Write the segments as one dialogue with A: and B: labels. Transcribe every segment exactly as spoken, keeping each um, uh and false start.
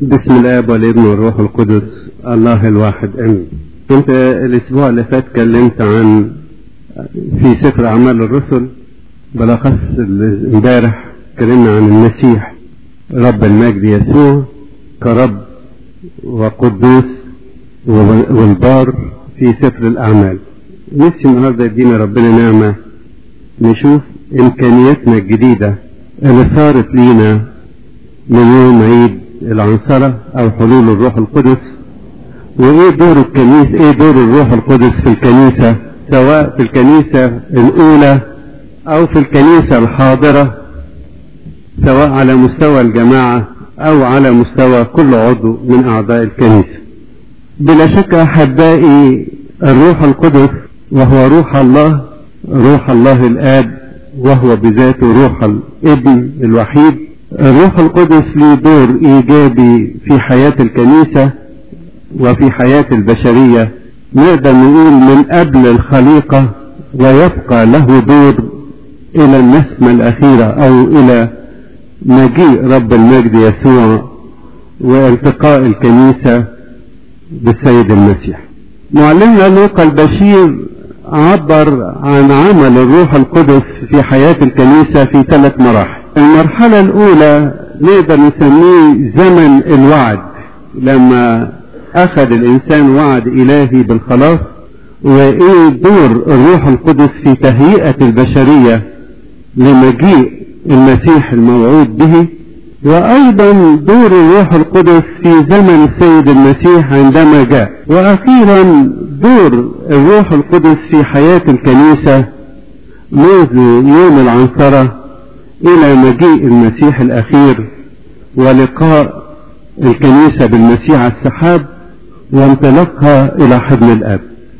A: بسم الله والابن والروح القدس الله الواحد امين. كنت الاسبوع اللي فات اتكلمت عن في سفر اعمال الرسل، بالاخص امبارح اتكلمنا عن المسيح رب المجد يسوع كرب وقدوس والبار في سفر الاعمال. نفسي النهارده يدينا ربنا نعمه نشوف امكانياتنا الجديده اللي صارت لينا من يوم عيد العنصرة او حلول الروح القدس، وايه دور الكنيسة، ايه دور الروح القدس في الكنيسة، سواء في الكنيسة الاولى او في الكنيسة الحاضرة، سواء على مستوى الجماعة او على مستوى كل عضو من اعضاء الكنيسة. بلا شك احبائي الروح القدس وهو روح الله، روح الله الاب، وهو بذاته روح الابن الوحيد. الروح القدس له دور ايجابي في حياة الكنيسة وفي حياة البشرية، نقدر نقول من قبل الخليقة، ويبقى له دور الى النسمة الاخيرة او الى مجيء رب المجد يسوع والتقاء الكنيسة بالسيد المسيح. معلمنا لوقا البشير عبر عن عمل الروح القدس في حياة الكنيسة في ثلاث مراحل. المرحلة الأولى نقدر نسميه زمن الوعد، لما أخذ الإنسان وعد إلهي بالخلاص، وإيه دور الروح القدس في تهيئة البشرية لمجيء المسيح الموعود به، وأيضا دور الروح القدس في زمن السيد المسيح عندما جاء، وأخيرا دور الروح القدس في حياة الكنيسة منذ يوم العنصرة إلى مجيء المسيح الأخير ولقاء الكنيسة بالمسيح على السحاب وانطلاقها إلى حضن الآب.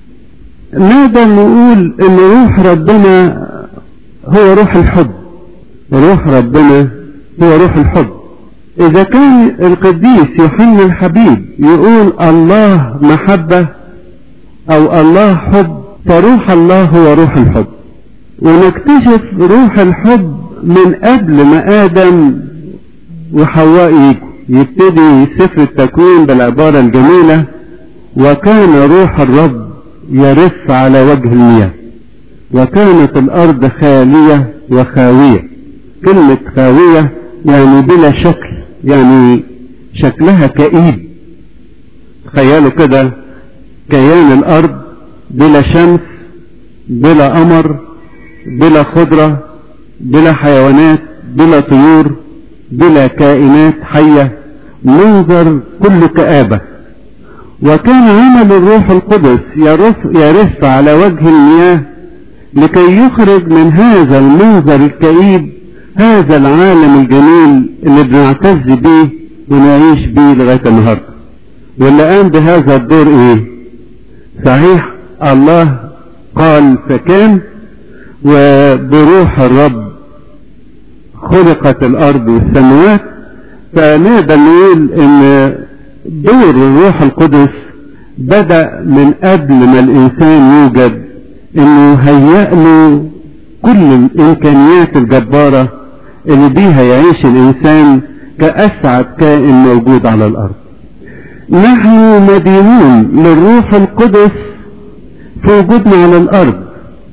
A: نقدر نقول إن روح ربنا هو روح الحب، روح ربنا هو روح الحب. إذا كان القديس يوحنا الحبيب يقول الله محبة أو الله حب، فروح الله هو روح الحب. ونكتشف روح الحب من قبل ما آدم وحواء يجوا. يبتدي سفر التكوين بالعبارة الجميلة: وكان روح الرب يرف على وجه المياه وكانت الأرض خالية وخاوية. كلمة خاوية يعني بلا شكل، يعني شكلها كئيب. تخيلوا كده كيان الأرض بلا شمس، بلا قمر، بلا خضرة، بلا حيوانات، بلا طيور، بلا كائنات حية، منظر كله كآبة. وكان عمل الروح القدس يرف, يرف على وجه المياه لكي يخرج من هذا المنظر الكئيب هذا العالم الجميل اللي بنعتز به ونعيش به لغاية النهاردة. واللي قام بهذا الدور ايه؟ صحيح الله قال فكان، وبروح الرب خلقت الارض والسماوات. فنقدر نقول ان دور الروح القدس بدأ من قبل ما الانسان يوجد، انه هيأ له كل الامكانيات الجبارة اللي بيها يعيش الانسان كأسعد كائن موجود على الارض. نحن مدينون للروح القدس في وجودنا على الارض،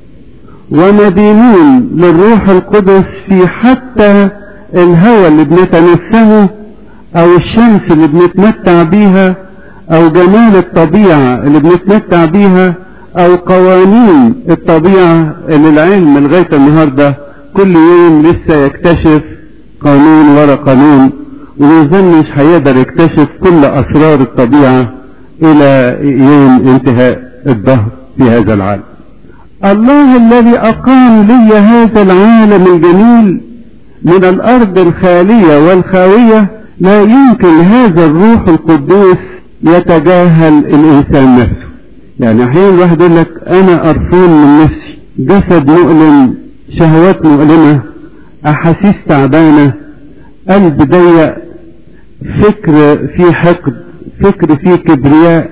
A: ومدينون للروح القدس في حتى الهواء اللي بنتنفسه او الشمس اللي بنتمتع بيها او جمال الطبيعة اللي بنتمتع بيها او قوانين الطبيعة اللي العلم لغاية النهاردة كل يوم لسه يكتشف قانون ورا قانون، ومظنش هيقدر يكتشف كل اسرار الطبيعة الى يوم انتهاء الدهر في هذا العالم. الله الذي أقام لي هذا العالم الجميل من الأرض الخالية والخاوية، لا يمكن هذا الروح القدوس يتجاهل الإنسان نفسه. يعني أحيانا الواحد يقول لك أنا قرفان من نفسي، جسد مؤلم، شهوات مؤلمة، أحاسيس تعبانة، قلب ضيق، فكر فيه حقد، فكر فيه كبرياء،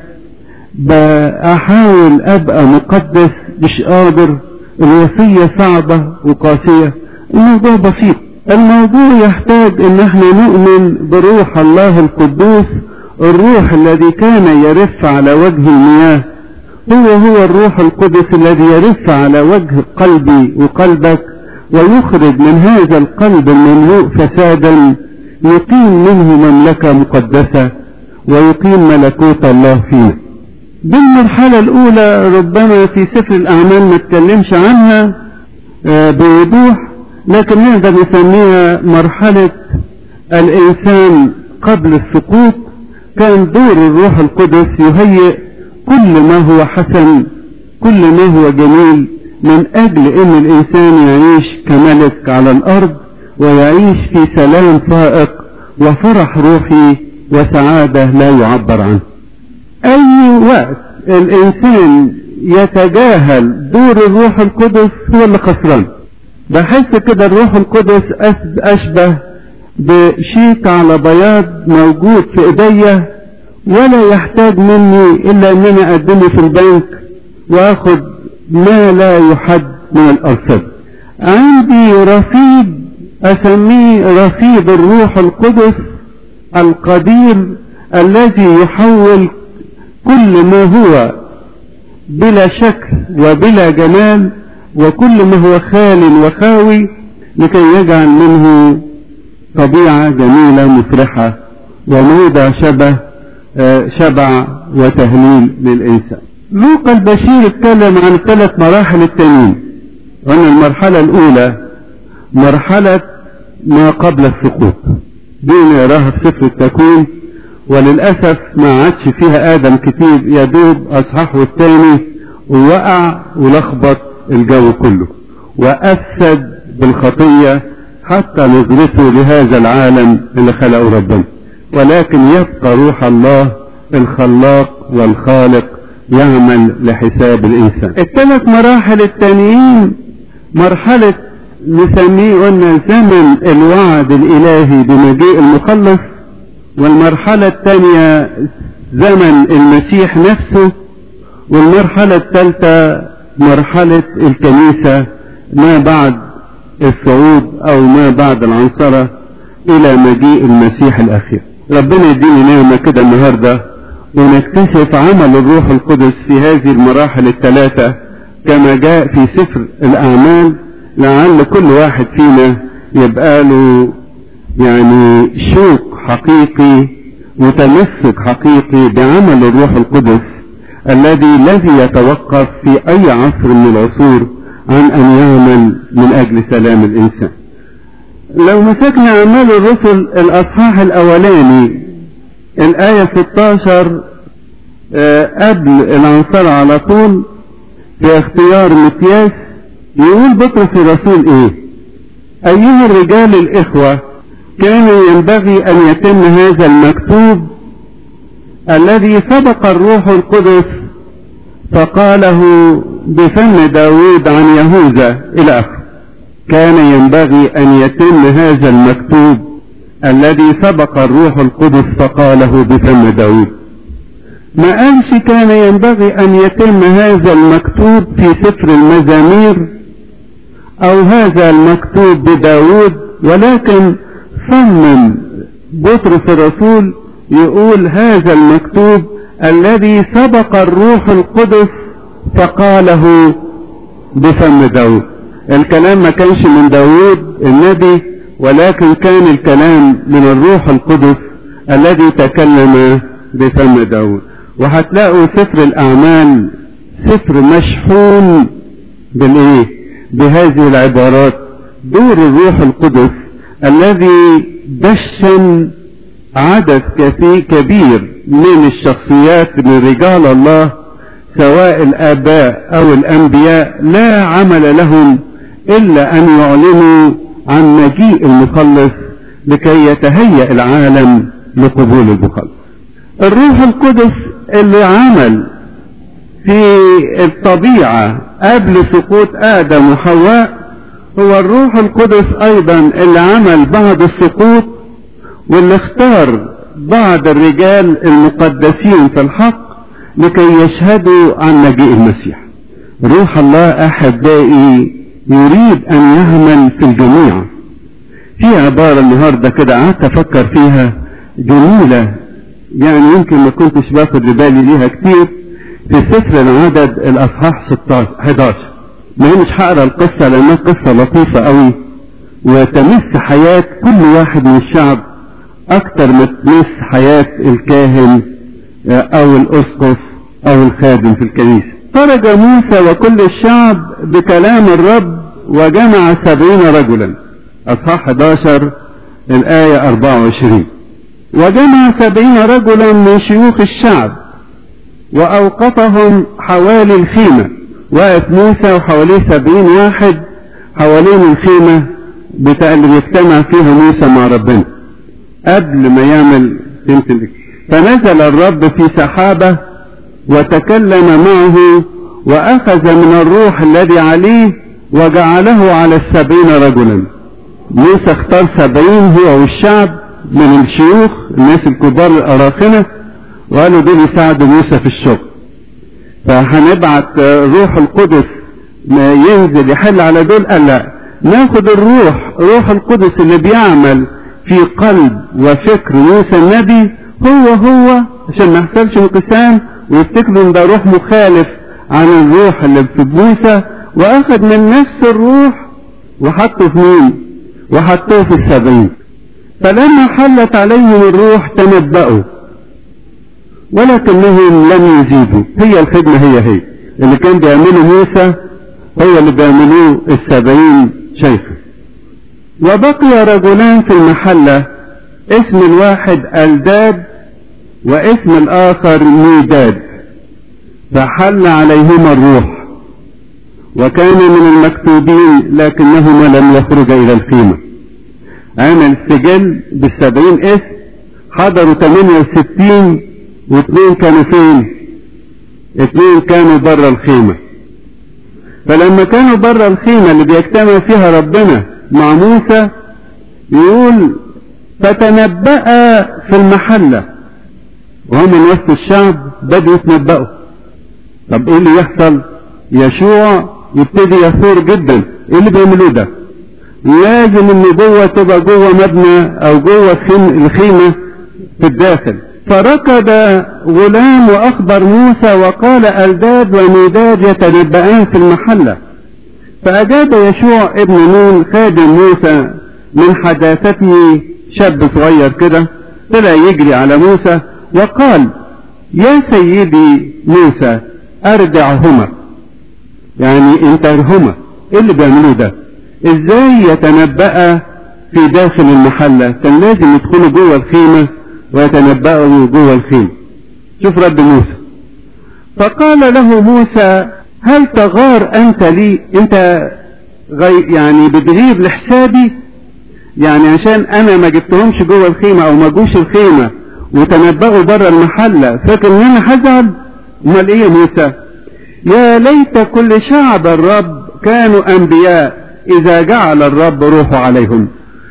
A: بحاول أبقى مقدس مش قادر، الوصية صعبة وقاسية. الموضوع بسيط، الموضوع يحتاج ان احنا نؤمن بروح الله القدوس، الروح الذي كان يرف على وجه المياه هو هو الروح القدس الذي يرف على وجه قلبي وقلبك، ويخرج من هذا القلب المملوء فسادا يقيم منه مملكة مقدسة ويقيم ملكوت الله فينا. بالمرحلة الأولى ربما في سفر الأعمال ما تكلمش عنها بوضوح، لكن نقدر نسميها مرحلة الإنسان قبل السقوط. كان دور الروح القدس يهيئ كل ما هو حسن، كل ما هو جميل، من أجل أن الإنسان يعيش كملك على الأرض ويعيش في سلام فائق وفرح روحي وسعادة لا يعبر عنه. أي وقت الإنسان يتجاهل دور الروح القدس هو اللي خسران. بحس كده الروح القدس أشبه بشيك على بياض موجود في إيديا ولا يحتاج مني إلا أن أنا أقدمه في البنك وأخذ ما لا يحد من الأرصاد. عندي رصيد أسميه رصيد الروح القدس القدير الذي يحول كل ما هو بلا شكل وبلا جمال وكل ما هو خال وخاوي لكي يجعل منه طبيعة جميلة مفرحة وموضع شبه شبع وتهليل للإنسان. لوقا البشير اتكلم عن ثلاث مراحل التانيين، وأن المرحلة الأولى مرحلة ما قبل السقوط، دي نراها في سفر التكوين، وللأسف ما عادش فيها آدم كتير، يدوب أصحاحه الثاني ووقع ولخبط الجو كله وأفسد بالخطية حتى نظرته لهذا العالم اللي خلقه ربنا، ولكن يبقى روح الله الخلاق والخالق يعمل لحساب الإنسان. الثلاث مراحل التانيين مرحلة نسميه قلنا زمن الوعد الإلهي بمجيء المخلص، والمرحلة الثانية زمن المسيح نفسه، والمرحلة الثالثة مرحلة الكنيسة ما بعد الصعود أو ما بعد العنصرة إلى مجيء المسيح الأخير. ربنا يديني نعمة كده النهاردة ونكتشف عمل الروح القدس في هذه المراحل الثلاثة كما جاء في سفر الأعمال، لعل كل واحد فينا يبقى له يعني شوق حقيقي متمسك حقيقي بعمل الروح القدس الذي الذي يتوقف في أي عصر من العصور عن أن يعمل من أجل سلام الإنسان. لو مسكنا أعمال الرسل الأصحاح الأولاني الآية ستة عشر قبل العنصرة على طول في اختيار متياس، يقول بطرس الرسول ايه؟ أيها الرجال الإخوة، كان ينبغي أن يتم هذا المكتوب الذي سبق الروح القدس فقاله بفم داود عن يهوذا إلى آخره. كان ينبغي أن يتم هذا المكتوب الذي سبق الروح القدس فقاله بفم داود. ما قالش كان ينبغي أن يتم هذا المكتوب في سفر المزامير أو هذا المكتوب بداود، ولكن صمم بطرس الرسول يقول هذا المكتوب الذي سبق الروح القدس فقاله بفم داود. الكلام ما كانش من داود النبي، ولكن كان الكلام من الروح القدس الذي تكلم بفم داود. وهتلاقوا سفر الأعمال سفر مشحون بالايه؟ بهذه العبارات. دور الروح القدس الذي دشن عدد كثير كبير من الشخصيات من رجال الله سواء الآباء أو الأنبياء لا عمل لهم إلا أن يعلنوا عن مجيء المخلص لكي يتهيأ العالم لقبول المخلص. الروح القدس اللي عمل في الطبيعة قبل سقوط آدم وحواء هو الروح القدس أيضا اللي عمل بعد السقوط، واللي اختار بعض الرجال المقدسين في الحق لكي يشهدوا عن مجيء المسيح. روح الله أحبائي يريد أن يعمل في الجميع في عبارة النهاردة كده قعدت افكر فيها جميلة، يعني يمكن ما كنتش باخد بالي ليها كتير، في سفر العدد الاصحاح حداشر. ما مش هقرا القصة لانها قصة لطيفة قوي وتمس حياة كل واحد من الشعب اكتر ما تمس حياة الكاهن او الاسقف او الخادم في الكنيسة. خرج موسى وكل الشعب بكلام الرب وجمع سبعين رجلا، اصحاح حداشر الاية اربعة وعشرين. وجمع سبعين رجلا من شيوخ الشعب واوقفهم حوالي الخيمة. واقف موسى وحواليه سبعين واحد حوالين الخيمة بتاع اللي بيجتمع فيها موسى مع ربنا قبل ما يعمل تمثل. فنزل الرب في سحابة وتكلم معه واخذ من الروح الذي عليه وجعله على السبعين رجلا. موسى اختار سبعين هو والشعب من الشيوخ الناس الكبار الاراخنة وقالوا دول يساعدوا موسى في الشغل. فهنبعت روح القدس ينزل يحل على دول. قال لا، ناخد الروح روح القدس اللي بيعمل في قلب وفكر موسى النبي هو هو عشان ما يحصلش انقسام ويفتكروا ان ده روح مخالف عن الروح اللي في موسى. واخد من نفس الروح وحطه في مين؟ وحطوه في السبعين. فلما حلت عليهم الروح تنبأوا ولكنهم لم يزيدوا. هي الخدمة هي هي اللي كان بيعمله موسى هو اللي بيعملوه السبعين شيخا. وبقي رجلان في المحلة، اسم الواحد الداد واسم الآخر ميداد، فحل عليهما الروح وكان من المكتوبين لكنهما لم يخرجا إلى الخيمة. عمل سجل بالسبعين اسم، حضروا ثمانية وستين واثنين كانوا فين؟ اثنين كانوا برا الخيمة. فلما كانوا برا الخيمة اللي بيجتمع فيها ربنا مع موسى يقول فتنبأ في المحلة، وهم من وسط الشعب بدوا يتنبأوا. طب ايه اللي يحصل؟ يشوع يبتدي يثور جدا. ايه اللي بيعملوه ده؟ لازم ان جوه تبقى جوه مبنى او جوه الخيمة في الداخل. فركض غلام واخبر موسى وقال الداد وميداد يتنبأان في المحلة. فاجاب يشوع ابن نون خادم موسى من حداثته، شاب صغير كده طلع يجري على موسى وقال يا سيدي موسى ارجعهما. يعني انتهرهما. ايه اللي بيعملوه ده؟ ازاي يتنبأ في داخل المحلة؟ كان لازم يدخلوا جوه الخيمة ويتنبأوا جوه الخيمة. شوف رد موسى. فقال له موسى هل تغار انت لي؟ انت غي يعني بتغير لحسابي؟ يعني عشان انا ما جبتهمش جوه الخيمة او ما جوش الخيمة وتنبأوا بره المحلة فاكر ان انا هزعل؟ امال ايه يا موسى؟ يا ليت كل شعب الرب كانوا انبياء اذا جعل الرب روحه عليهم.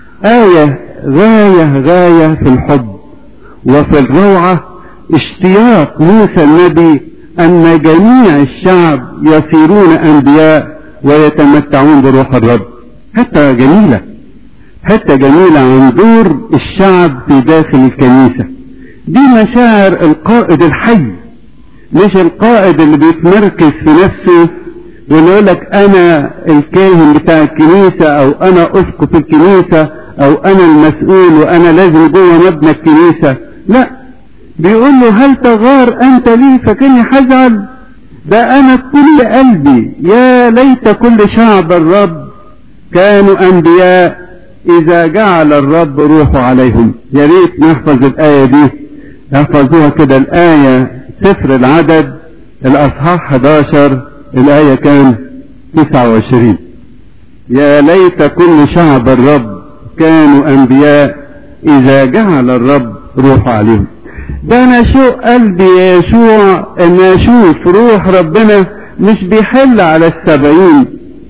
A: آية غاية غاية في الحب وفي الروعة، اشتياق موسى النبي ان جميع الشعب يصيرون انبياء ويتمتعون بروح الرب. حتى جميلة حتى جميلة عن دور الشعب في داخل الكنيسة. دي مشاعر القائد الحي، مش القائد اللي بيتمركز في نفسه ويقول لك انا الكاهن بتاع الكنيسة او انا اسقف الكنيسة او انا المسؤول وانا لازم جوه مبنى الكنيسة. لا، بيقول له هل تغار انت لي فكني حزعل؟ ده انا كل قلبي يا ليت كل شعب الرب كانوا انبياء اذا جعل الرب روحه عليهم. يا ريت نحفظ الاية دي، احفظوها كده. الاية سفر العدد الاصحاح حداشر الاية كان تسعة وعشرين. يا ليت كل شعب الرب كانوا انبياء اذا جعل الرب روحه عليهم. ده انا شوق قلبي يا يشوع ان اشوف روح ربنا مش بيحل على السبعين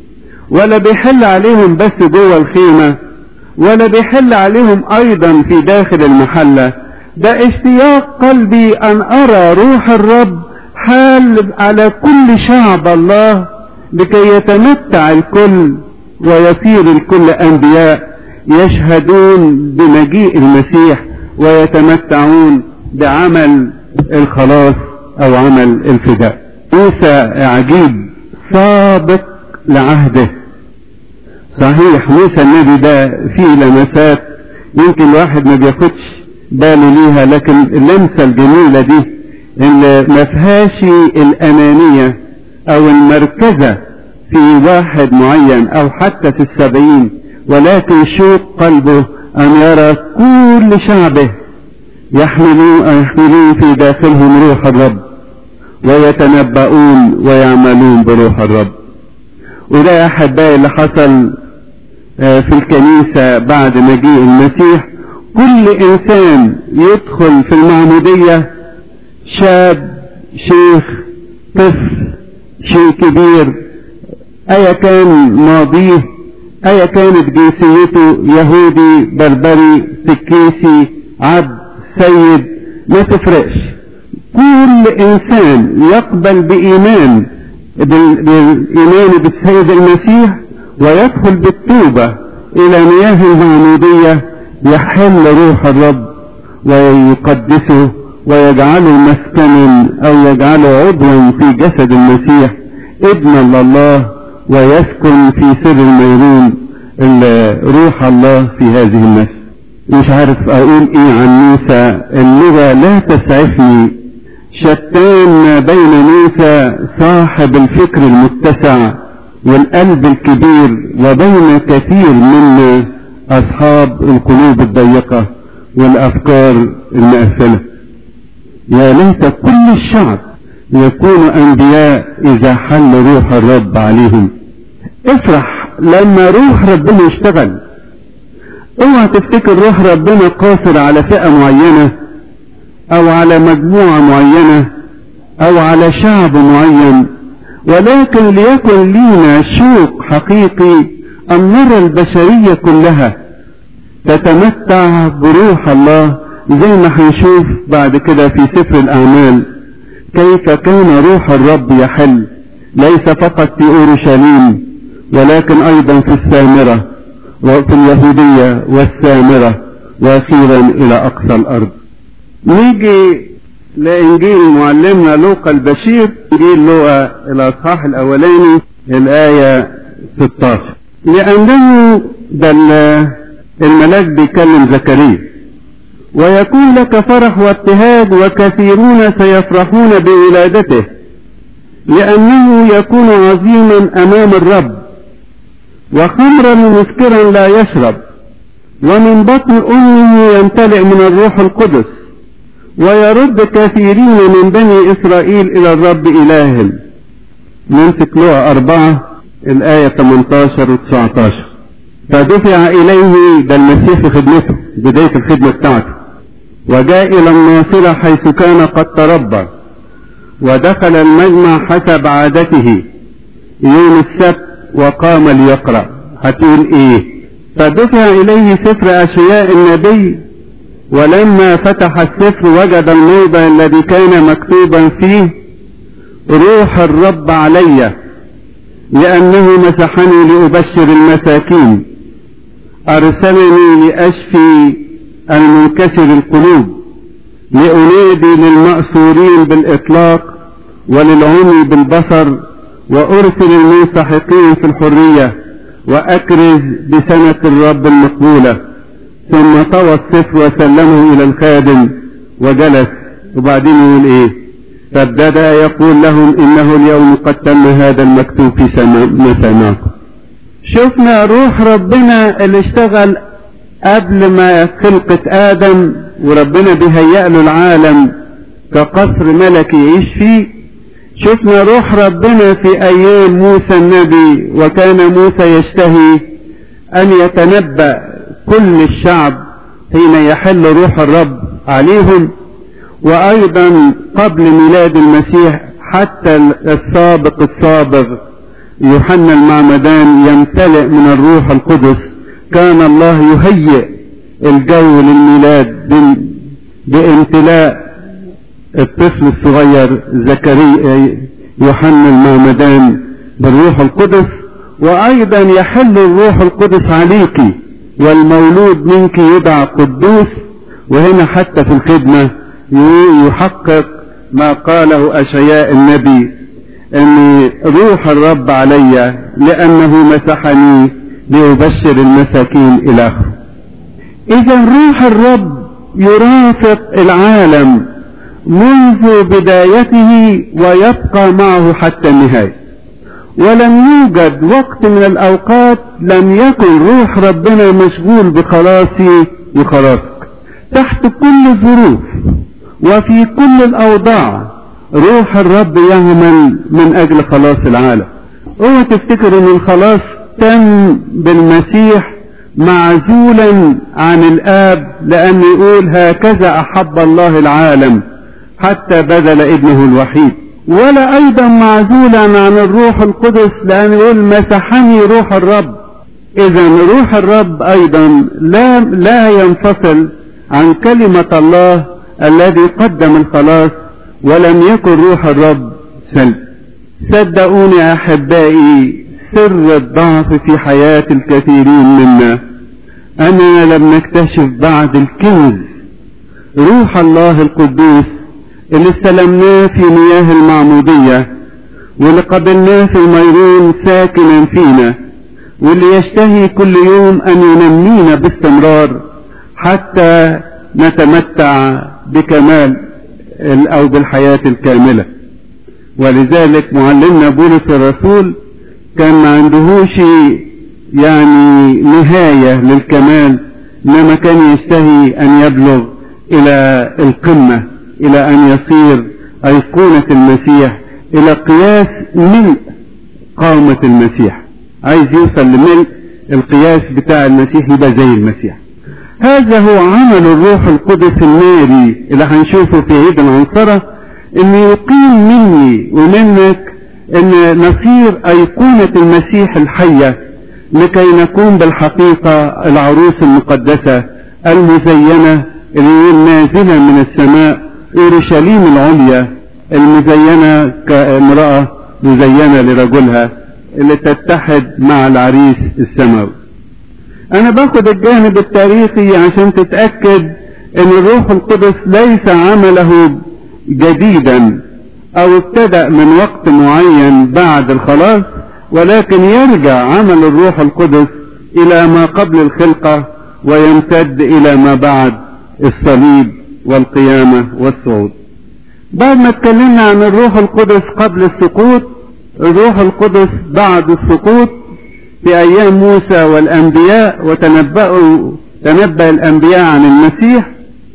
A: ولا بيحل عليهم بس جوه الخيمة ولا بيحل عليهم ايضا في داخل المحلة. ده اشتياق قلبي ان ارى روح الرب حال على كل شعب الله لكي يتمتع الكل ويصير الكل انبياء. يشهدون بمجيء المسيح ويتمتعون بعمل الخلاص او عمل الفداء. موسى عجيب سابق لعهده. صحيح موسى النبي ده فيه لمسات يمكن الواحد ما بياخدش باله ليها، لكن اللمسة الجميلة دي اللي ما فيهاش الأنانية أو المركزة في واحد معين أو حتى في السبعين، ولكن شوق قلبه أن يرى كل شعبه يحملون يحملون في داخلهم روح الرب ويتنبؤون ويعملون بروح الرب. وده أحبائي اللي حصل في الكنيسة بعد مجيء المسيح. كل إنسان يدخل في المعمودية، شاب، شيخ، طفل، شيء كبير، أيا كان ماضيه، أيا كانت جنسيته، يهودي، بربري، سكيسي، عبد، سيد، ما تفرقش. كل إنسان يقبل بإيمان بالإيمان بالسيد المسيح ويدخل بالتوبة إلى مياه المعمودية، يحل روح الرب ويقدسه ويجعله مسكنا أو يجعله عضوا في جسد المسيح، ابنا لله، ويسكن في سر الميرون روح الله في هذه النفس. مش عارف أقول إيه عن موسى، اللغة لا تسعفني. شتان ما بين موسى صاحب الفكر المتسع والقلب الكبير وبين كثير من أصحاب القلوب الضيقة والأفكار المقفلة. يا ليت كل الشعب يكونوا أنبياء إذا حل روح الرب عليهم. افرح لما روح ربنا يشتغل. اوعى تفتكر روح ربنا قاصر على فئة معينة أو على مجموعة معينة أو على شعب معين، ولكن ليكن لينا شوق حقيقي أن نرى البشرية كلها تتمتع بروح الله، زي ما هنشوف بعد كده في سفر الأعمال كيف كان روح الرب يحل ليس فقط في أورشليم ولكن أيضا في السامرة وفي اليهودية والسامرة وأخيرا إلى أقصى الأرض. نيجي لإنجيل معلمنا لوقا البشير، إنجيل لوقا الأصحاح الأولاني الآية ستة عشر. لأنه ده الملاك بيكلم زكريا: ويكون لك فرح وابتهاج وكثيرون سيفرحون بولادته، لأنه يكون عظيما أمام الرب، وخمرا مسكرا لا يشرب، ومن بطن أمه يمتلئ من الروح القدس، ويرد كثيرين من بني إسرائيل إلى الرب إلههم. نمسك لوقا أربعة الآية ثمانية عشر و تسعة عشر. فدفع إليه، ده المسيح في خدمته، بداية الخدمة بتاعته، وجاء إلى الناصرة حيث كان قد تربى، ودخل المجمع حسب عادته يوم السبت وقام ليقرأ. هتقول إيه؟ فدفع إليه سفر أشعياء النبي، ولما فتح السفر وجد الموضع الذي كان مكتوبا فيه: روح الرب علي، لأنه مسحني لأبشر المساكين، أرسلني لأشفي المنكسر القلوب، لأنادي للمأسورين بالإطلاق وللعمي بالبصر، وأرسل المنسحقين في الحرية، وأكرز بسنة الرب المقبولة. ثم طوى السفر وسلمه إلى الخادم وجلس. وبعدين يقول إيه؟ فابتدأ يقول لهم: إنه اليوم قد تم هذا المكتوب في مسامعكم. شفنا روح ربنا اللي اشتغل قبل ما خلقة آدم، وربنا بيهيأ له العالم كقصر ملكي يعيش فيه. شفنا روح ربنا في أيام موسى النبي، وكان موسى يشتهي أن يتنبأ كل الشعب حين يحل روح الرب عليهم. وأيضا قبل ميلاد المسيح حتى السابق السابق يوحنا المعمدان يمتلئ من الروح القدس. كان الله يهيئ الجو للميلاد بامتلاء الطفل الصغير زكريا يوحنا المعمدان بالروح القدس. وأيضا يحل الروح القدس عليك والمولود منك يدعى قدوس. وهنا حتى في الخدمة يحقق ما قاله أشعياء النبي ان روح الرب علي لانه مسحني ليبشر المساكين الى اخره. اذا روح الرب يرافق العالم منذ بدايته ويبقى معه حتى النهاية، ولم يوجد وقت من الاوقات لم يكن روح ربنا مشغول بخلاصي وخلاصك. تحت كل الظروف وفي كل الاوضاع روح الرب يعمل من اجل خلاص العالم. اوعوا تفتكروا ان الخلاص تم بالمسيح معزولا عن الاب، لان يقول هكذا احب الله العالم حتى بذل ابنه الوحيد، ولا ايضا معزولا عن الروح القدس، لان يقول مسحني روح الرب. اذا روح الرب ايضا لا لا ينفصل عن كلمة الله الذي قدم الخلاص، ولم يكن روح الرب سلب. صدقوني يا احبائي، سر الضعف في حياة الكثيرين منا اننا لم نكتشف بعد الكنز روح الله القدوس اللي استلمناه في مياه المعمودية، واللي قبلناه في الميرون ساكنا فينا، واللي يشتهي كل يوم ان ينمينا باستمرار حتى نتمتع بكمال او بالحياة الكاملة. ولذلك معلمنا بولس الرسول كان ما عندهوش يعني نهاية للكمال، انما كان يشتهي ان يبلغ الى القمة، الى ان يصير ايقونة المسيح، الى قياس ملء قامة المسيح. عايز يوصل لملء القياس بتاع المسيح، يبقى زي المسيح. هذا هو عمل الروح القدس الناري اللي هنشوفه في عيد العنصرة، ان يقيم مني ومنك ان نصير ايقونة المسيح الحية، لكي نكون بالحقيقة العروس المقدسة المزينة اللي نازلة من السماء، اورشليم العليا المزينة كامرأة مزينة لرجلها اللي تتحد مع العريس السماوي. انا باخد الجانب التاريخي عشان تتأكد ان الروح القدس ليس عمله جديدا او ابتدأ من وقت معين بعد الخلاص، ولكن يرجع عمل الروح القدس الى ما قبل الخلقة ويمتد الى ما بعد الصليب والقيامة والصعود. بعد ما اتكلمنا عن الروح القدس قبل السقوط، الروح القدس بعد السقوط في ايام موسى والانبياء، وتنبأوا تنبأ الانبياء عن المسيح،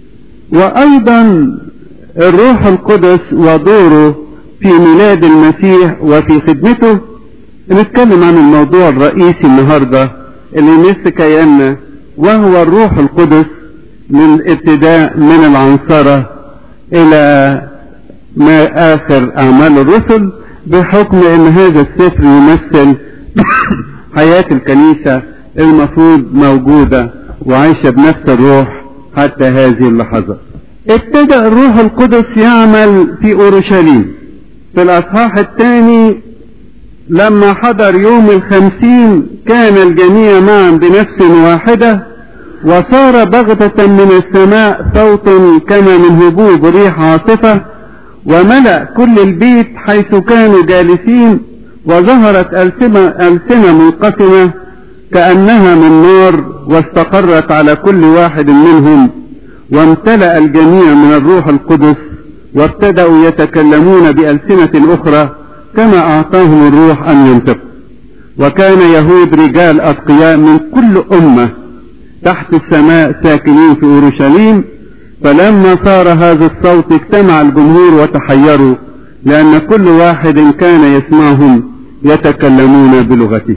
A: وايضا الروح القدس ودوره في ميلاد المسيح وفي خدمته. نتكلم عن الموضوع الرئيسي النهاردة اللي يمس كياننا، وهو الروح القدس من ابتداء من العنصرة الى ما اخر اعمال الرسل، بحكم ان هذا السفر يمثل حياة الكنيسة المفروض موجودة وعايشة بنفس الروح حتى هذه اللحظة. ابتدأ الروح القدس يعمل في اورشليم في الاصحاح الثاني. لما حضر يوم الخمسين كان الجميع معا بنفس واحدة، وصار بغتة من السماء صوت كما من هبوب ريح عاصفة، وملأ كل البيت حيث كانوا جالسين، وظهرت ألسنة, ألسنة منقسمة كأنها من نار، واستقرت على كل واحد منهم، وامتلأ الجميع من الروح القدس، وابتدأوا يتكلمون بألسنة أخرى كما أعطاهم الروح أن ينطقوا. وكان يهود رجال أتقياء من كل أمة تحت السماء ساكنين في أورشليم. فلما صار هذا الصوت اجتمع الجمهور وتحيروا، لأن كل واحد كان يسمعهم يتكلمون بلغته.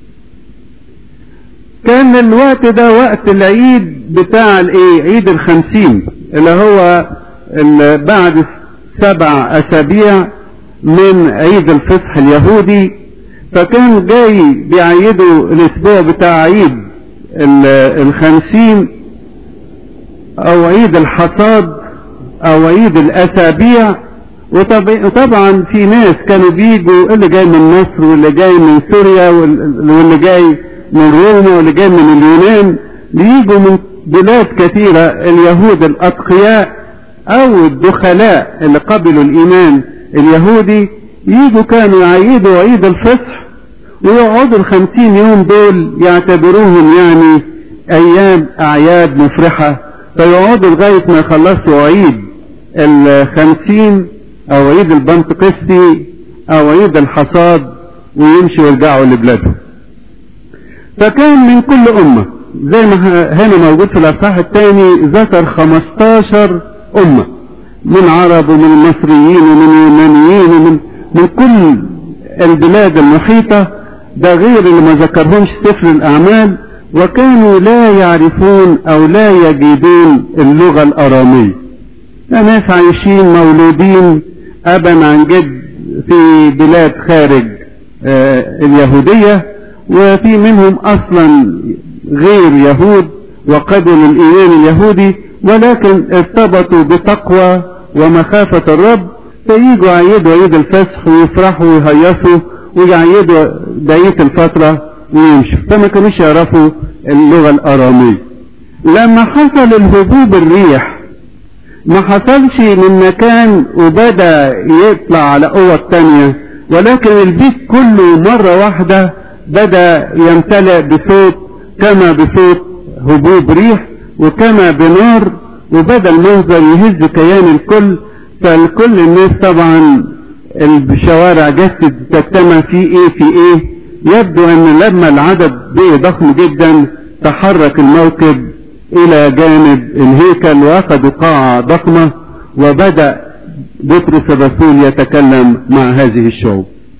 A: كان الوقت ده وقت العيد بتاع الايه، عيد الخمسين، اللي هو اللي بعد سبع أسابيع من عيد الفصح اليهودي. فكان جاي بيعيدوا الاسبوع بتاع عيد الخمسين او عيد الحصاد او عيد الاسابيع. وطبعا في ناس كانوا بيجوا، اللي جاي من مصر واللي جاي من سوريا واللي جاي من روما واللي جاي من اليونان، ليجوا من بلاد كثيرة اليهود الأتقياء أو الدخلاء اللي قبلوا الإيمان اليهودي، يجوا كانوا يعيدوا عيد الفصح ويقعدوا الخمسين يوم دول يعتبروهم يعني أيام أعياد مفرحة، فيقعدوا لغاية ما يخلصوا عيد الخمسين أو عيد البنتقسطي أو عيد الحصاد ويمشوا ويرجعوا لبلادهم. فكان من كل أمة زي ما هنا موجود في الأصحاح الثاني ذكر خمستاشر أمة، من عرب ومن مصريين ومن يونانيين ومن من كل البلاد المحيطة، ده غير اللي ما ذكرهمش سفر الأعمال، وكانوا لا يعرفون أو لا يجدون اللغة الأرامية. ناس عايشين مولودين أبا عن جد في بلاد خارج آه اليهودية، وفي منهم أصلا غير يهود وقبلوا الإيمان اليهودي، ولكن ارتبطوا بتقوى ومخافة الرب، فييجوا يعيدوا عيد الفصح ويفرحوا ويهيصوا ويعيدوا بقية الفترة ويمشوا، فما كانوش يعرفوا اللغة الأرامية. لما حصل الهبوب الريح ما حصلش من مكان وبدأ يطلع على قوة تانية، ولكن البيت كله مرة واحدة بدأ يمتلئ بصوت كما بصوت هبوب ريح وكما بنار، وبدأ المنظر يهز كيان الكل. فالكل الناس طبعا الشوارع جت تجتمع في ايه في ايه. يبدو ان لما العدد بقي ضخم جدا تحرك الموكب الى جانب الهيكل واخذوا قاعة ضخمة، وبدأ بطرس الرسول يتكلم مع هذه الشعوب.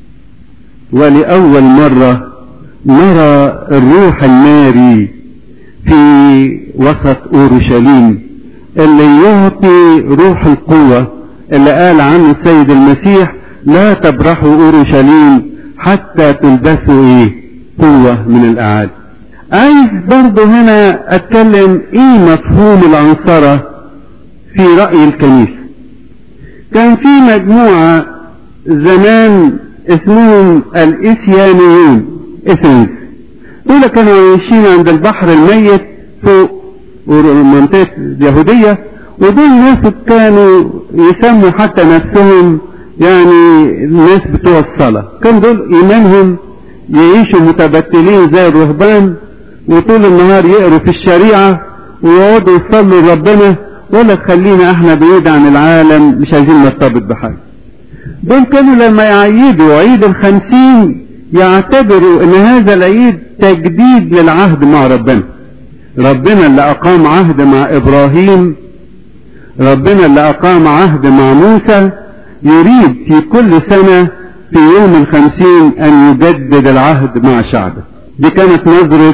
A: ولأول مرة نرى الروح الناري في وسط أورشليم اللي يعطي روح القوة اللي قال عنه السيد المسيح لا تبرحوا أورشليم حتى تلبسوا ايه قوة من الأعالي. عايز برضو هنا اتكلم ايه مفهوم العنصرة في رأي الكنيسة. كان في مجموعة زمان اسمهم الإسيانيون، إسنز، دول كانوا عايشين عند البحر الميت فوق منطقة اليهودية، ودول ناس كانوا يسموا حتى نفسهم يعني الناس بتوع الصلاة. كان دول إيمانهم يعيشوا متبتلين زي الرهبان، وطول النهار يقروا في الشريعة ويقعدوا يصلوا لربنا، ولا خلينا احنا بعيد عن العالم مش عايزين نرتبط بحاجة. دول كانوا لما يعيدوا عيد الخمسين يعتبروا ان هذا العيد تجديد للعهد مع ربنا. ربنا اللي اقام عهد مع ابراهيم، ربنا اللي اقام عهد مع موسى، يريد في كل سنة في يوم الخمسين ان يجدد العهد مع شعبه. دي كانت نظرة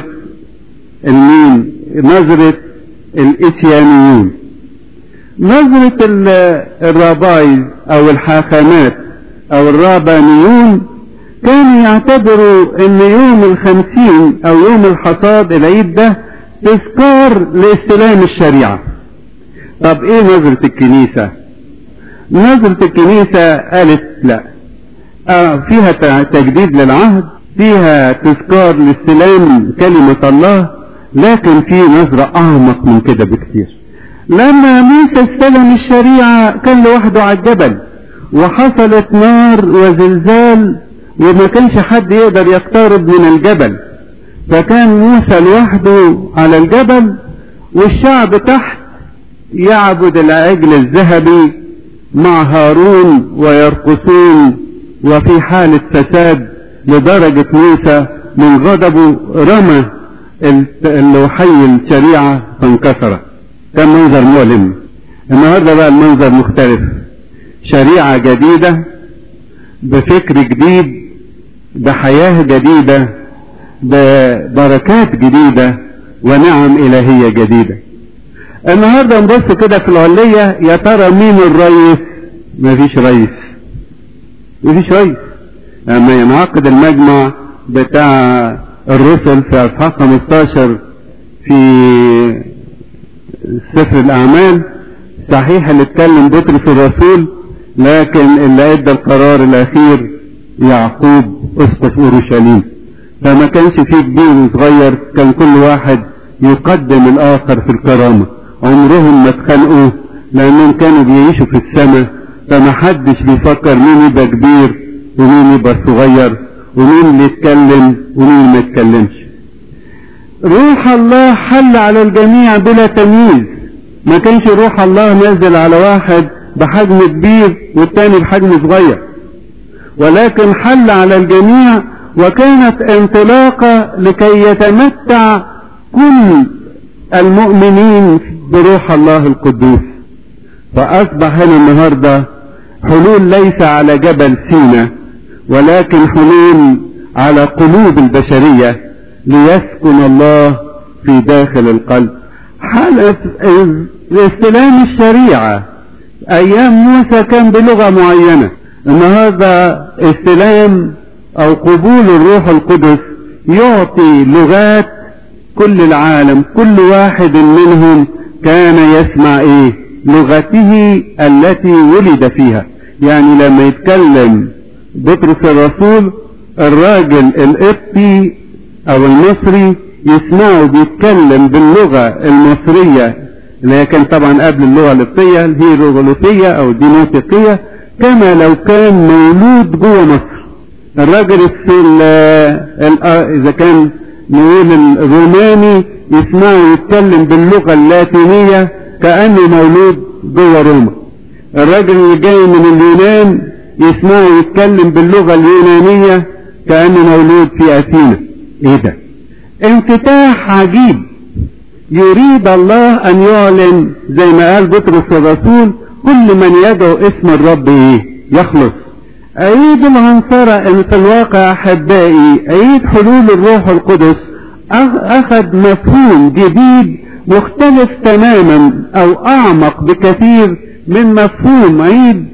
A: المين؟ نظرة الإسيانيون. نظرة الرابايز او الحاخامات او الرابانيون كانوا يعتبروا ان يوم الخمسين او يوم الحصاد العيد ده تذكار لاستلام الشريعة. طب ايه نظرة الكنيسة؟ نظرة الكنيسة قالت لا، آه فيها تجديد للعهد، فيها تذكار لاستلام كلمة الله، لكن في نظرة اعمق من كده بكتير. لما موسى استلم الشريعة كان لوحده على الجبل، وحصلت نار وزلزال وما كانش حد يقدر يقترب من الجبل، فكان موسى لوحده على الجبل والشعب تحت يعبد العجل الذهبي مع هارون ويرقصون، وفي حالة فساد لدرجة موسى من غضبه رمى اللوحي الشريعة فانكسرت. كان منظر مؤلم. النهاردة بقى المنظر مختلف، شريعة جديدة بفكر جديد بحياة جديدة ببركات جديدة ونعم إلهية جديدة. النهاردة نبص كده في العلية، يا ترى مين الرئيس؟ مفيش رئيس، مفيش رئيس. لما ينعقد المجمع بتاع الرسل في اصحاح خمستاشر في سفر الأعمال، صحيح اللي اتكلم بطرس الرسول، لكن اللي ادى القرار الأخير يعقوب اسقف اورشليم. فما كانش فيه كبير وصغير، كان كل واحد يقدم الآخر في الكرامة. عمرهم ما اتخانقوا لأنهم كانوا بيعيشوا في السماء، فما حدش بيفكر مين يبقى كبير ومين يبقى صغير ومين اللي يتكلم ومين ما يتكلمش. روح الله حل على الجميع بلا تمييز. ما كانش روح الله نازل على واحد بحجم كبير والتاني بحجم صغير، ولكن حل على الجميع، وكانت انطلاقة لكي يتمتع كل المؤمنين بروح الله القدوس. فأصبح هنا النهاردة حلول ليس على جبل سينا، ولكن حلول على قلوب البشرية ليسكن الله في داخل القلب. حالة استلام الشريعة أيام موسى كان بلغة معينة، النهاردة استلام أو قبول الروح القدس يعطي لغات كل العالم، كل واحد منهم كان يسمع إيه؟ لغته التي ولد فيها. يعني لما يتكلم بطرس الرسول الراجل القبطي أو المصري يسمعه بيتكلم باللغة المصرية اللي هي كان طبعا قبل اللغة القبطية الهيروغليفية أو الديموتيقية، كما لو كان مولود جوه مصر. الراجل إذا كان نقول الروماني يسمعه يتكلم باللغة اللاتينية كأنه مولود جوه روما. الراجل اللي جاي من اليونان يسمعه يتكلم باللغة اليونانية كأنه مولود في أثينا. ايه ده؟ انفتاح عجيب يريد الله ان يعلن، زي ما قال بطرس الرسول: كل من يدعو اسم الرب ايه؟ يخلص. ايد العنصرة ان في الواقع احبائي ايد حلول الروح القدس اخذ مفهوم جديد مختلف تماما او اعمق بكثير من مفهوم عيد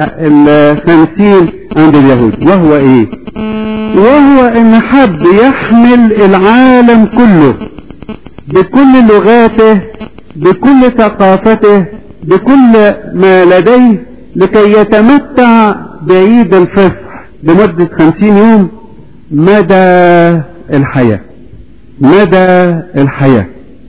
A: الخمسين عند اليهود. وهو ايه؟ وهو ان حب يحمل العالم كله بكل لغاته، بكل ثقافته، بكل ما لديه، لكي يتمتع بعيد الفصح لمدة خمسين يوم مدى الحياة. مدى الحياة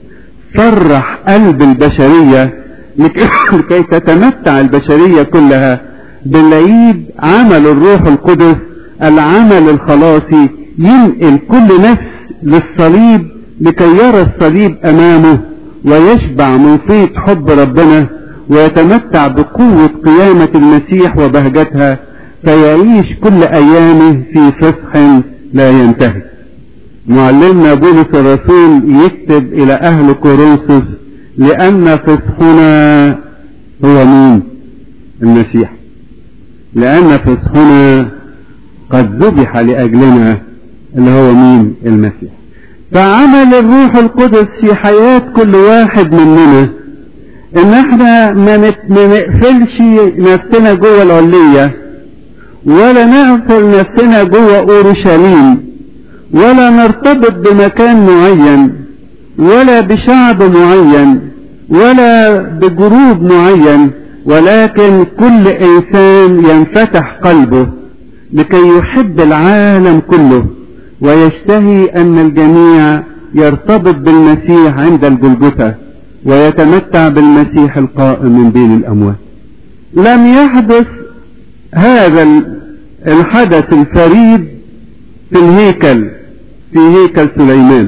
A: فرح قلب البشرية لكي تتمتع البشرية كلها بالعيد. عمل الروح القدس العمل الخلاصي ينقل كل نفس للصليب لكي يرى الصليب امامه ويشبع من فيض حب ربنا ويتمتع بقوة قيامة المسيح وبهجتها، فيعيش كل ايامه في فصح لا ينتهي. معلمنا بولس الرسول يكتب الى اهل كورنثوس: لان فصحنا هو مين؟ المسيح. لان فصحنا قد ذبح لأجلنا، اللي هو مين؟ المسيح. فعمل الروح القدس في حياة كل واحد مننا ان احنا ما نقفلش نفسنا جوه العلية، ولا نقفل نفسنا جوه اورشليم، ولا نرتبط بمكان معين، ولا بشعب معين، ولا بجروب معين، ولكن كل انسان ينفتح قلبه لكي يحب العالم كله ويشتهي ان الجميع يرتبط بالمسيح عند الجلجثة ويتمتع بالمسيح القائم من بين الاموات. لم يحدث هذا الحدث الفريد في الهيكل، في هيكل سليمان،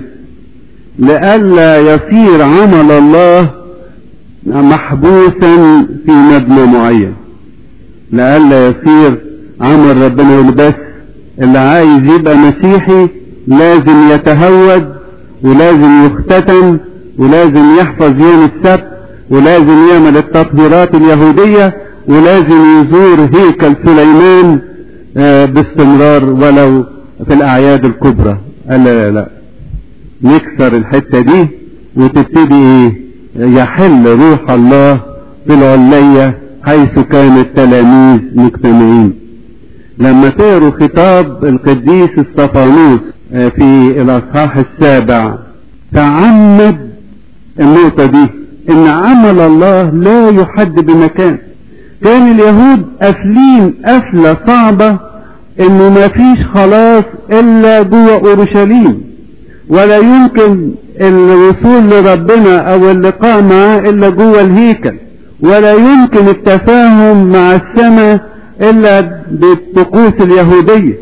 A: لئلا يصير عمل الله محبوسا في مبنى معين. لئلا يصير عمل ربنا ولبس اللي عايز يبقى مسيحي لازم يتهود ولازم يختتن ولازم يحفظ يوم السبت ولازم يعمل التطهيرات اليهودية ولازم يزور هيكل سليمان باستمرار ولو في الاعياد الكبرى. قال لا لا لا، نكسر الحتة دي وتبتدي ايه؟ يحل روح الله في العلية حيث كان التلاميذ مجتمعين. لما تقروا خطاب القديس استفانوس في الاصحاح السابع تعمد النقطة دي، ان عمل الله لا يحد بمكان. كان اليهود قافلين قفلة صعبة انه ما فيش خلاص الا جوه اورشليم، ولا يمكن الوصول لربنا او اللقاء معاه الا جوه الهيكل، ولا يمكن التفاهم مع السماء الا بالطقوس اليهودية.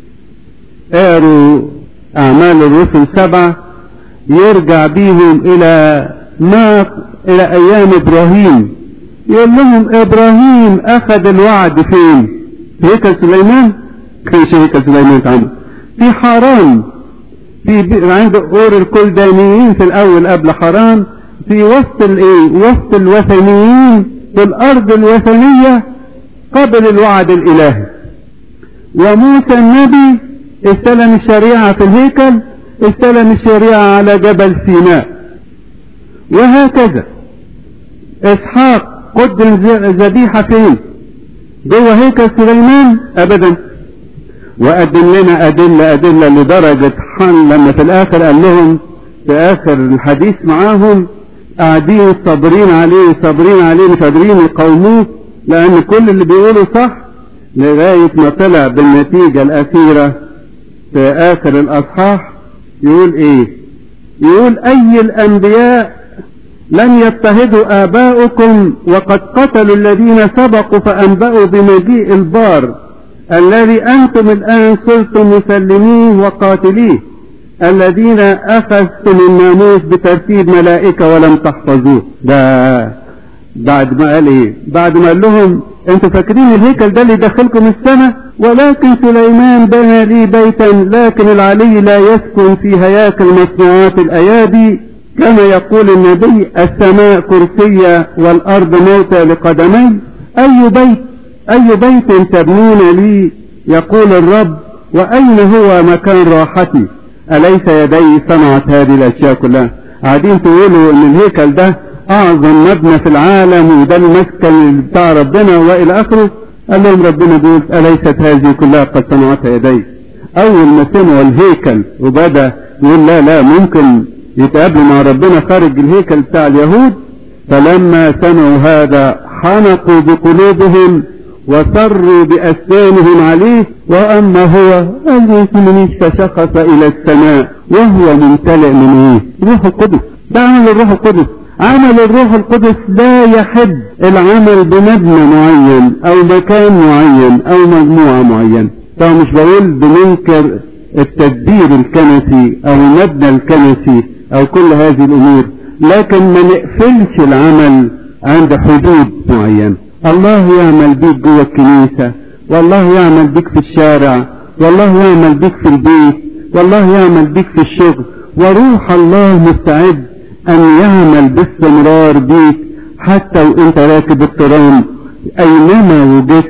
A: اقروا اعمال الرسل سبعة يرجع بيهم الى ما الى ايام ابراهيم، يقول لهم ابراهيم اخذ الوعد فين؟ في هيكل سليمان؟ كانش هيكل سليمان اتعمل في حران، في عند اور الكلدانيين في الاول قبل حران، في وسط الايه؟ وسط الوثنيين في الارض الوثنية قبل الوعد الالهي. وموسى النبي استلم الشريعة في الهيكل، استلم الشريعة على جبل سيناء. وهكذا اسحاق قدم ذبيحة فين؟ جوه هيكل سليمان؟ ابدا. وقدم لنا ادلة ادلة لدرجة حن لما في الاخر قال لهم في اخر الحديث معاهم قاعدين صابرين عليه صابرين عليه مش قادرين يقاوموه، لان كل اللي بيقوله صح، لغاية ما طلع بالنتيجة الاخيرة في اخر الاصحاح. يقول ايه؟ يقول اي الانبياء لم يضطهدوا آباؤكم وقد قتلوا الذين سبقوا فأنبأوا بمجيء البار الذي أنتم الآن صرتم مسلمين وقاتليه، الذين أخذتم الناموس بترتيب ملائكة ولم تحفظوه. ده بعد ما قال ايه؟ بعد ما قال لهم انتوا فاكرين الهيكل ده اللي يدخلكم السماء؟ ولكن سليمان بنى لي بيتا، لكن العلي لا يسكن في هياكل مصنوعات الأيادي، كما يقول النبي السماء كرسية والأرض موتى لقدمي. أي بيت أي بيت تبنون لي يقول الرب، وأين هو مكان راحتي؟ أليس يدي صنعت هذه الأشياء كلها؟ قاعدين تقولوا ان الهيكل ده اعظم مبنى في العالم وده المسكن بتاع ربنا والى اخره. قال لهم ربنا بيقول أليست هذه كلها قد صنعتها يدي؟ اول ما سمعوا الهيكل وبدأ يقول لا لا ممكن يتقابلوا مع ربنا خارج الهيكل بتاع اليهود، فلما سمعوا هذا حنقوا بقلوبهم وصروا بأسنانهم عليه، وأما هو أن فشخص إلى السماء وهو ممتلئ من إيه؟ روح القدس. ده عمل الروح القدس. عمل الروح القدس لا يحب العمل بمبنى معين أو مكان معين أو مجموعة معين. طبعا مش بقول بننكر التدبير الكنسي أو المبنى الكنسي أو كل هذه الأمور، لكن ما نقفلش العمل عند حدود معين. الله يعمل بيك جوه الكنيسة، والله يعمل بيك في الشارع، والله يعمل بيك في البيت، والله يعمل بيك في الشغل، وروح الله مستعد أن يعمل باستمرار بيك حتى وانت راكب الترام أينما وجدت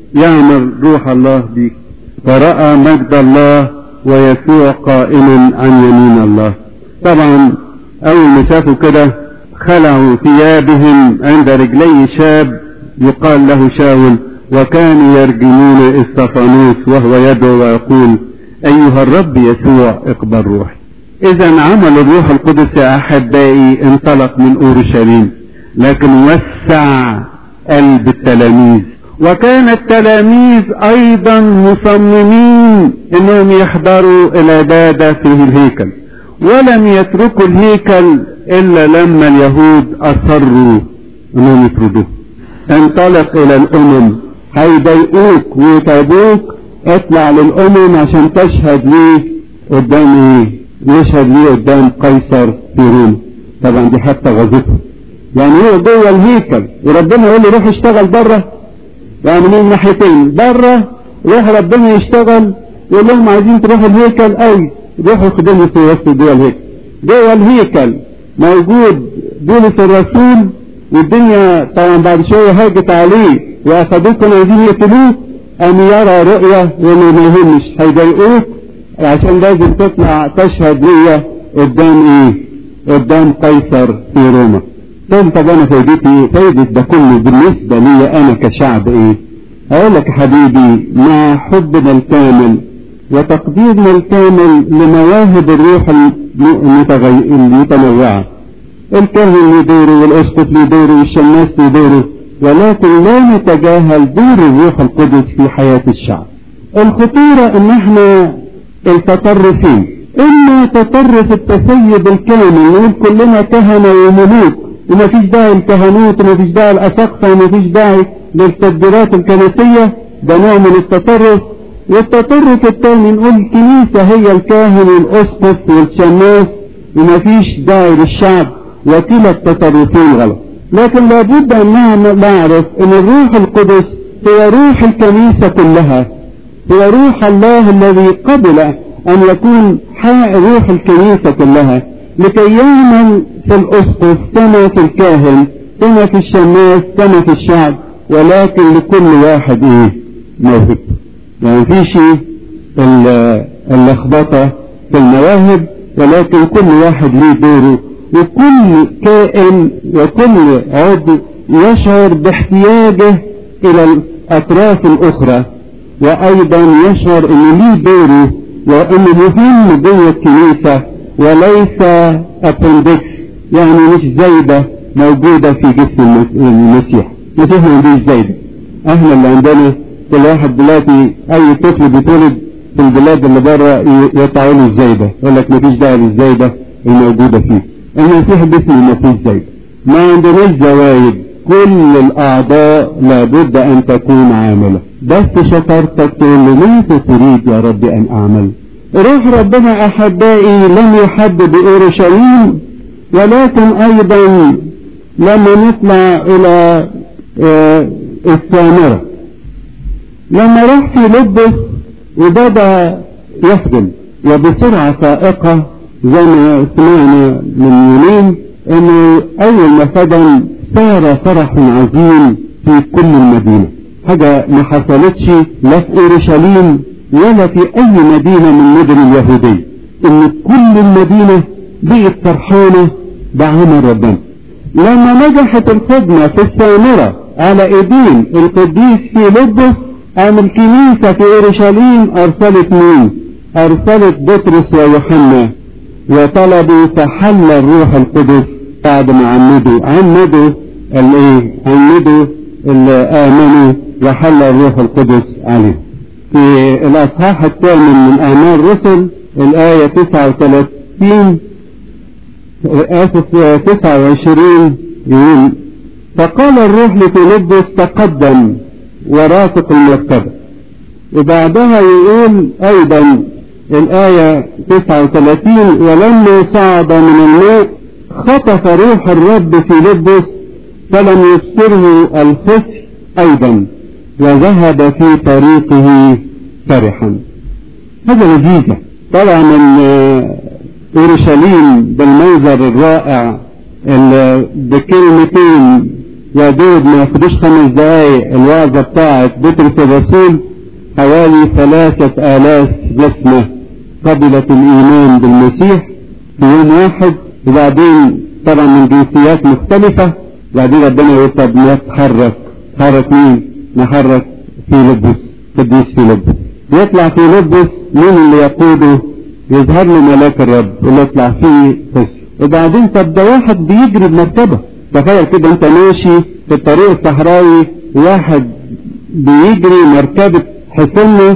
A: يعمل روح الله بيك. فرأى مجد الله ويسوع قائما عن يمين الله. طبعا أول ما شافوا كده خلعوا ثيابهم عند رجلي شاب يقال له شاول، وكانوا يرجمون استفانوس وهو يدعو ويقول أيها الرب يسوع اقبل روحي. إذا عمل الروح القدس يا أحبائي انطلق من أورشليم، لكن وسع قلب التلاميذ، وكان التلاميذ أيضا مصممين أنهم يحضروا العبادة في الهيكل، ولم يتركوا الهيكل إلا لما اليهود أصروا أنهم يطردوه. انطلق إلى الأمم، هيضايقوك ويتعبوك، اطلع للأمم عشان تشهد ليه قدام ايه؟ يشهد ليه قدام قيصر في روما. طبعا دي حتى غزته، يعني هو جوه الهيكل وربنا يقول له روح اشتغل بره، يعني من ناحيتين بره روح ربنا يشتغل، يقول لهم عايزين تروحوا الهيكل قوي روحوا خدموا في وسط جوه الهيكل. جوه الهيكل موجود بولس الرسول، والدنيا طبعا بعد شوية هاجت عليه واخدوه كانوا عايزين يقتلوه، قام يرى رؤية وما يهمش هيضايقوك عشان لازم تطلع تشهد ليا قدام ايه؟ قدام قيصر في روما. طب طب انا فايدتي ايه؟ فايدة ده كله بالنسبة لي انا كشعب ايه؟ اقول لك حبيبي، مع حبنا الكامل وتقديرنا الكامل لمواهب الروح المتنوعة، الكاهن له دوره والاسقف له دوره والشماس له دوره، ولكن لا نتجاهل دور الروح القدس في حياة الشعب. الخطورة ان احنا التطرفين إما تطرف التسيب الكامل، نقول كلنا كهنة وملوك ومفيش داعي الكهنوت ومفيش داعي الأساقفة ومفيش داعي للتدبيرات الكنسية، ده نوع من التطرف. والتطرف الثاني نقول الكنيسة هي الكاهن والأسقف والشماس ومفيش داعي للشعب، وكلا التصرفين غلط. لكن لابد أن نعرف أن الروح القدس هو روح الكنيسة كلها، هو روح الله الذي قبل أن يكون روح الكنيسة كلها، لكي يعمل في الأسقف كما في الكاهن كما في الشماس كما في الشعب، ولكن لكل واحد إيه موهبة. يعني في شيء اللخبطة في المواهب، ولكن كل واحد له دوره، وكل كائن وكل عضو يشعر باحتياجه إلى الأطراف الأخرى، وأيضا يشعر أنه له دوره وأنه مهم جوه الكنيسة وليس أبندكس، يعني مش زايدة موجودة في جسم المسيح. المسيح ما عندوش زايدة، احنا اللي عندنا كل واحد دلوقتي أي طفل بيتولد في البلاد اللي بره يقطعوا له الزايدة، يقول لك مفيش داعي للزايدة الموجودة فيه. المسيح جسمه مفيش زايدة، ما عندناش زوايد، كل الأعضاء لابد أن تكون عاملة، بس شطارتك تقول له ماذا تريد يا رب أن أعمل؟ روح ربنا أحبائي لم يحب بأورشليم، ولكن أيضا لما نطلع إلى السامرة، لما راح في لبس وبدأ يخدم وبسرعة فائقة زي ما سمعنا من يومين انه اول ما خدم صار فرح عظيم في كل المدينة، حاجة ما حصلتش لا في اورشليم ولا في اي مدينة من مدن اليهودية، ان كل المدينة بقت فرحانة بعمل ربنا. لما نجحت الخدمة في السامرة على ايدين القديس في لبس، قام الكنيسة في اورشليم ارسلت مين؟ ارسلت بطرس ويوحنا وطلبوا فحل الروح القدس بعد ما عمدوا عمدوا الايه عمدوا اللي امنوا وحل الروح القدس عليهم. في الاصحاح الثامن من اعمال الرسل الايه تسعة وثلاثين اسف تسعة وعشرين يقول فقال الروح لفيلبس تقدم ورافق المركبة. وبعدها يقول ايضا الآية تسعة وثلاثين ولما صعد من الماء خطف روح الرب في لبس فلم يبصره الخزي أيضا وذهب في طريقه فرحا. هذا لذيذة طلع من أورشليم بالمنظر الرائع اللي بكلمتين يا دوب ما ياخدوش خمس دقايق الوعظة بتاعت بطرس الرسول، حوالي ثلاثة آلاف جسمة قبلت الإيمان بالمسيح في يوم واحد، وبعدين طبعا من جنسيات مختلفة. بعدين ربنا يقول طب نتحرك، تحرك مين؟ نحرك في لبس، قديس في لبس. يطلع في لبس مين اللي يقوده؟ يظهر له ملاك الرب اللي يطلع فيه خش. وبعدين طب ده واحد بيجري بمركبة، تخيل كده انت ماشي في الطريق الصحراوي واحد بيجري مركبة حصنه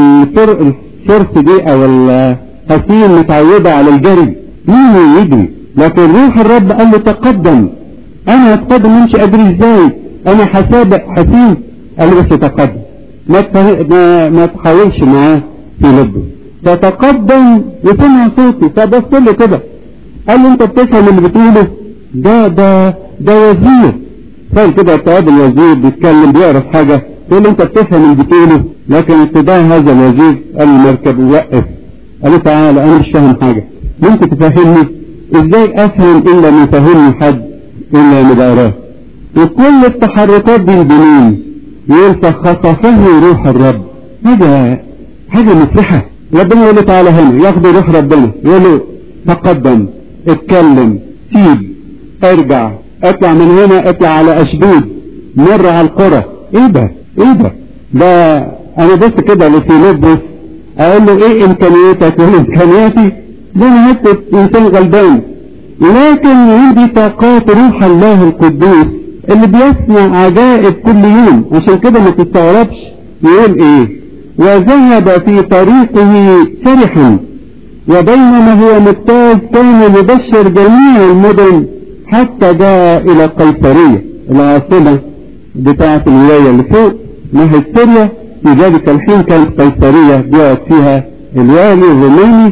A: الفرس دي او الحصين متعودة على الجري، مين يجري؟ لكن روح الرب قال له تقدم. انا اتقدم مش ادري ازاي، انا حسابق حصين. قال له بس تقدم، ما ما, ما تحاولش معاه في لبه. فتقدم وسمع صوتي فبص له كده قال له انت بتفهم اللي بتقوله؟ ده ده ده وزير. قال كده تقابل الوزير بيتكلم بيعرف حاجة تقول له انت بتفهم اللي بتقوله، لكن اتباع هذا الوزير قال المركب وقف. قال له تعالى انا مش فاهم حاجة، ممكن تفهمني؟ ازاي افهم الا ما يفهمني حد الا ما بقراه؟ وكل التحركات دي الجنين يقول فخطفه روح الرب. حاجة حاجة مفرحة. ربنا يقول له تعالى هنا، ياخد روح ربنا يقول له تقدم، اتكلم، سيب، ارجع، اطلع من هنا، اطلع على اشدود، مر على القرى. ايه ده ايه ده ده انا بس كده لفيلبس اقول له ايه امكانياتك وايه امكانياتي؟ ده انا حته انسان غلبان، لكن عندي طاقات روح الله القدوس اللي بيصنع عجائب كل يوم. عشان كده ما تستغربش يقول ايه وذهب في طريقه فرحا.
B: وبينما هو مجتاز كان يبشر جميع المدن حتى جاء إلى قيصرية العاصمة بتاعة الولاية اللي فوق ناحية سوريا. في ذلك الحين كانت قيصرية بيقعد فيها الوالي الروماني.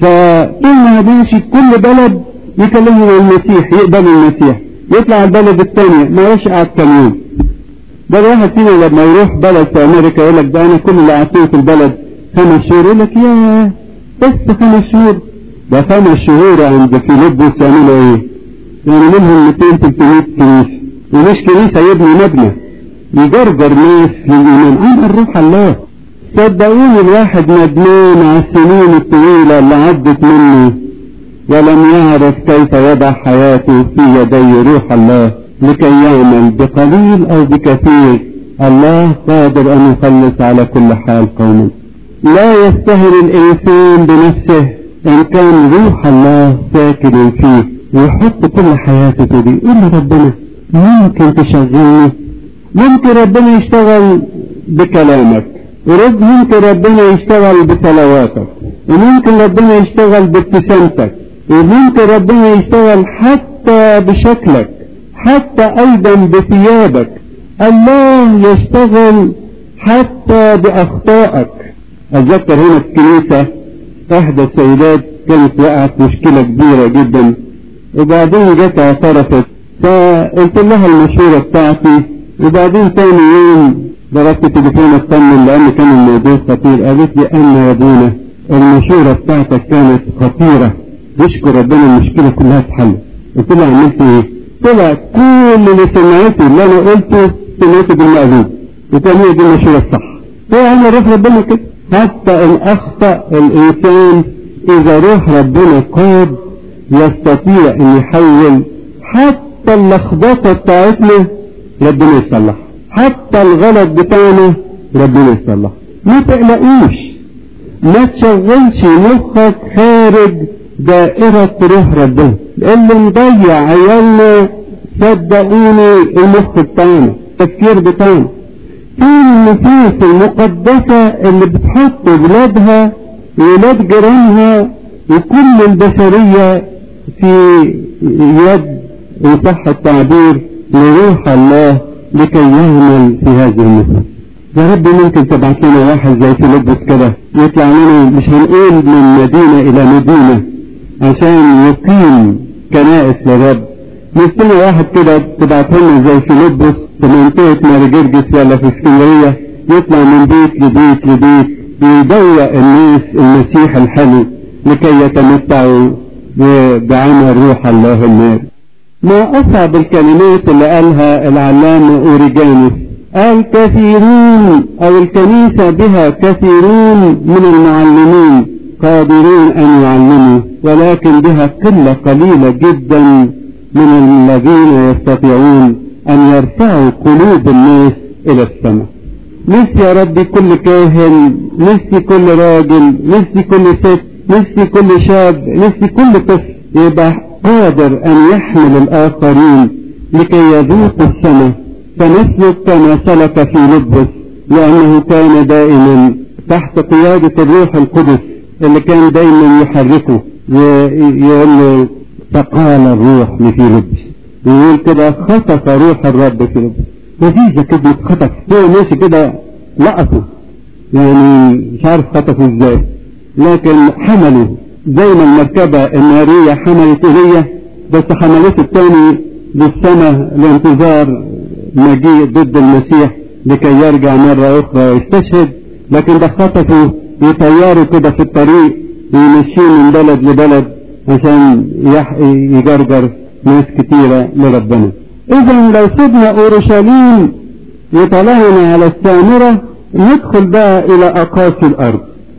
B: فطول ماشي كل بلد يكلموا المسيح، يقبل المسيح، يطلع البلد الثانية ما يروحش قاعد كام يوم. ده الواحد فينا لما يروح بلد في أمريكا يقول لك ده أنا كل اللي قعدتهم في البلد خمس شهور، يقول لك يا بس خمس شهور. ده خمس شهور عند فيلبس يعملوا إيه؟ يعني منهم مئتين ثلاثمائة كنيسة، ومش كنيسة يبني مبنى، يجرجر ناس للإيمان. عن الروح الله. صدقوني الواحد ندمان على السنين الطويلة اللي عدت منه ولم يعرف كيف يضع حياته في يدي روح الله لكي يعمل بقليل أو بكثير. الله قادر أن يخلص على كل حال قوما. لا يستهل الإنسان بنفسه إن كان روح الله ساكن فيه ويحط كل حياته في دي. قل ربنا ممكن تشغلني، ممكن ربنا يشتغل بكلامك، ممكن ربنا يشتغل بصلواتك، وممكن ربنا يشتغل بابتسامتك، وممكن ربنا يشتغل حتى بشكلك، حتى أيضا بثيابك. الله يشتغل حتى بأخطائك. أتذكر هنا في الكنيسة إحدى السيدات كانت وقعت مشكلة كبيرة جدا، وبعدين جت اعترفت، فقلت لها المشورة بتاعتي، وبعدين تاني يوم ضربت تليفون اطمن لأن كان الموضوع خطير. قالت لي أنا يا ابونا المشورة بتاعتك كانت خطيرة، نشكر ربنا المشكلة كلها اتحلت. قلت لها عملت ايه؟ طلع كل اللي سمعته اللي انا قلته سمعته بالمقلوب، وكان هي دي المشورة الصح. هو عمل روح ربنا كده. حتى ان اخطأ الانسان اذا روح ربنا قاد يستطيع ان يحول حتى اللخبطة بتاعتنا ربنا يصلح، حتى الغلط بتاعنا ربنا يصلح. ما تقلقوش، ما تشغلش مخك خارج دائرة روح ربنا. اللي مضيع عيالنا صدقوني المخ بتاعنا، التفكير بتاعنا. في النفوس المقدسة اللي بتحط ولادها ولاد جيرانها وكل البشرية في يد وصح التعبير لروح الله لكي يعمل في هذه النفوس. يا رب ممكن تبعت لنا واحد زي فيلبس كده يطلع لنا، مش هنقول من مدينة إلى مدينة عشان يقيم كنائس للرب. نستنى واحد كده تبعت لنا زي فيلبس في منطقة ماري جرجس ولا في اسكندرية، يطلع من بيت لبيت لبيت يدوق الناس المسيح الحلو لكي يتمتعوا بعمل روح الله النار. ما أصعب الكلمات اللي قالها العلامة أوريجانوس. قال كثيرون أو الكنيسة بها كثيرون من المعلمين قادرون أن يعلموا، ولكن بها قلة قليلة جدا من الذين يستطيعون أن يرفعوا قلوب الناس إلى السماء. نفسي يا ربي كل كاهن، نفسي كل راجل، نفسي كل ست، نفسي كل شاب، نفسي كل طفل يبقى قادر أن يحمل الآخرين لكي يذوقوا السماء، فنسلك كما سلك فيلبس، لأنه كان دائما تحت قيادة الروح القدس اللي كان دائما يحركه ويقول له فقال الروح لفيلبس، ويقول كده خطف روح الرب فيلبس. لذيذة كده خطف، هو ماشي كده لقطه، يعني مش عارف خطفه ازاي، لكن حمله زي ما المركبة النارية حملت إيليا، بس حملته الثاني للسماء لانتظار مجيء ضد المسيح لكي يرجع مرة أخرى ويستشهد. لكن ده خطفه يطيره كده في الطريق ويمشيه من بلد لبلد عشان يجرجر ناس كتيرة لربنا. إذا لو سيبنا أورشليم وطلعنا على السامرة ندخل بقى إلى أقاصي الأرض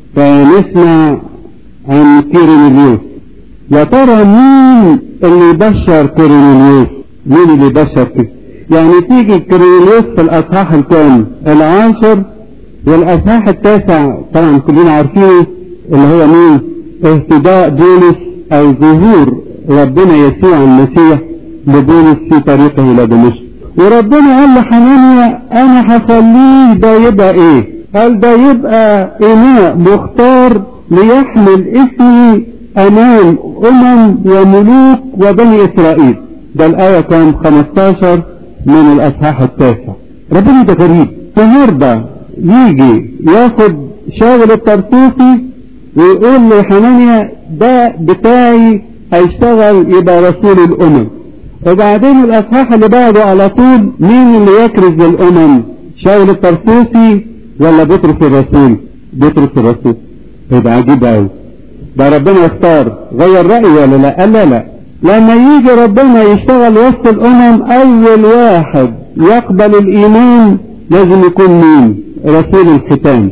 B: فنسمع عن كيرنيليوس. يا ترى مين اللي يبشر كيرنيليوس؟ مين اللي يبشر كده؟ يعني تيجي كيرنيليوس في الأصحاح الكام؟ العاشر والأصحاح التاسع طبعا كلنا عارفين اللي هو مين؟ اهتداء بولس أو ظهور ربنا يسوع المسيح لبولس في طريقه إلى دمشق. وربنا قال لحنانيا أنا هخليه ده يبقى إيه؟ قال ده يبقى إناء مختار ليحمل اسمي أمام أمم وملوك وبني إسرائيل. ده الآية كان خمستاشر من الأصحاح التاسع. ربنا ده غريب، النهارده يجي ياخد شاول الطرطوسي ويقول لحنانيا ده بتاعي هيشتغل يبقى رسول الأمم. وبعدين الأصحاح اللي بعده على طول مين اللي يكرز للأمم؟ شاول الطرطوسي ولا بطرس الرسول؟ بطرس الرسول. يبقى عجيب قوي، ده ربنا يختار. غير رأيه ولا لا؟ قال لا لا، لما يجي ربنا يشتغل وسط الأمم أول واحد يقبل الإيمان لازم يكون مين؟ رسول الختام.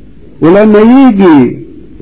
B: ولما يجي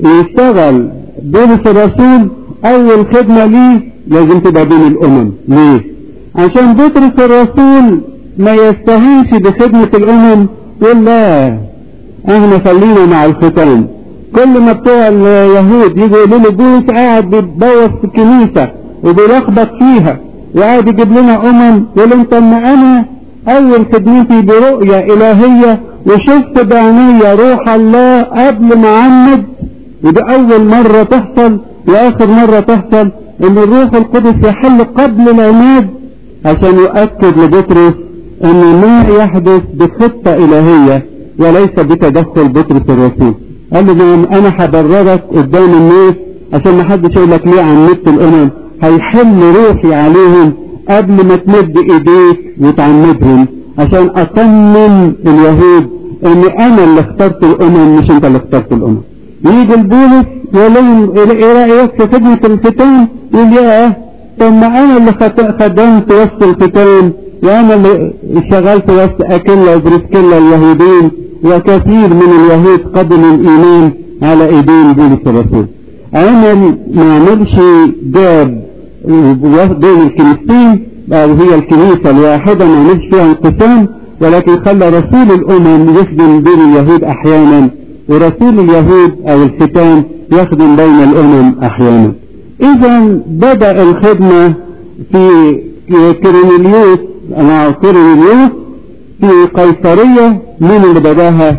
B: يشتغل بولس الرسول أول خدمة ليه لازم تبقى بين الأمم. ليه؟ عشان بطرس الرسول ما يستهينش بخدمة الأمم، يقول لا احنا خلينا مع الختام. كل ما بتوع اليهود يجوا يقولوا له بولس قاعد بيتبوظ في الكنيسة وبيلخبط فيها وقاعد يجيب لنا أمم، يقول انت اما انا اول خدمتي برؤية الهية وشفت بعينيا روح الله قبل ما عمد، ودي اول مرة تحصل واخر مرة تحصل ان الروح القدس يحل قبل العماد عشان يؤكد لبطرس ان ما يحدث بخطة الهية وليس بتدخل بطرس الرسول. قال له انا هبررك قدام الناس عشان ما حدش يقول لك ليه عمدت الامم، هيحل روحي عليهم قبل ما تمد ايديك وتعمدهم عشان اطمن اليهود ان انا اللي اخترت الامم مش انت اللي اخترت الامم. يجي البولس يقول لهم ايه رايك في خدمه الختان؟ يقول ياه طب ما انا اللي خدمت وسط الختان وانا اللي اشتغلت وسط اكيلا وبريسكيلا اليهودين وكثير من اليهود قبلوا الايمان على ايدين بولس الرسول. عمل ما عملش جاب بين الكنيستين وهي الكنيسة الواحدة، ما عملش فيها انقسام، ولكن خلى رسول الامم يخدم بين اليهود احيانا ورسول اليهود او الختان يخدم بين الامم احيانا. اذا بدأ الخدمة في كيرنيليوس مع كيرنيليوس في قيصرية. مين اللي بداها؟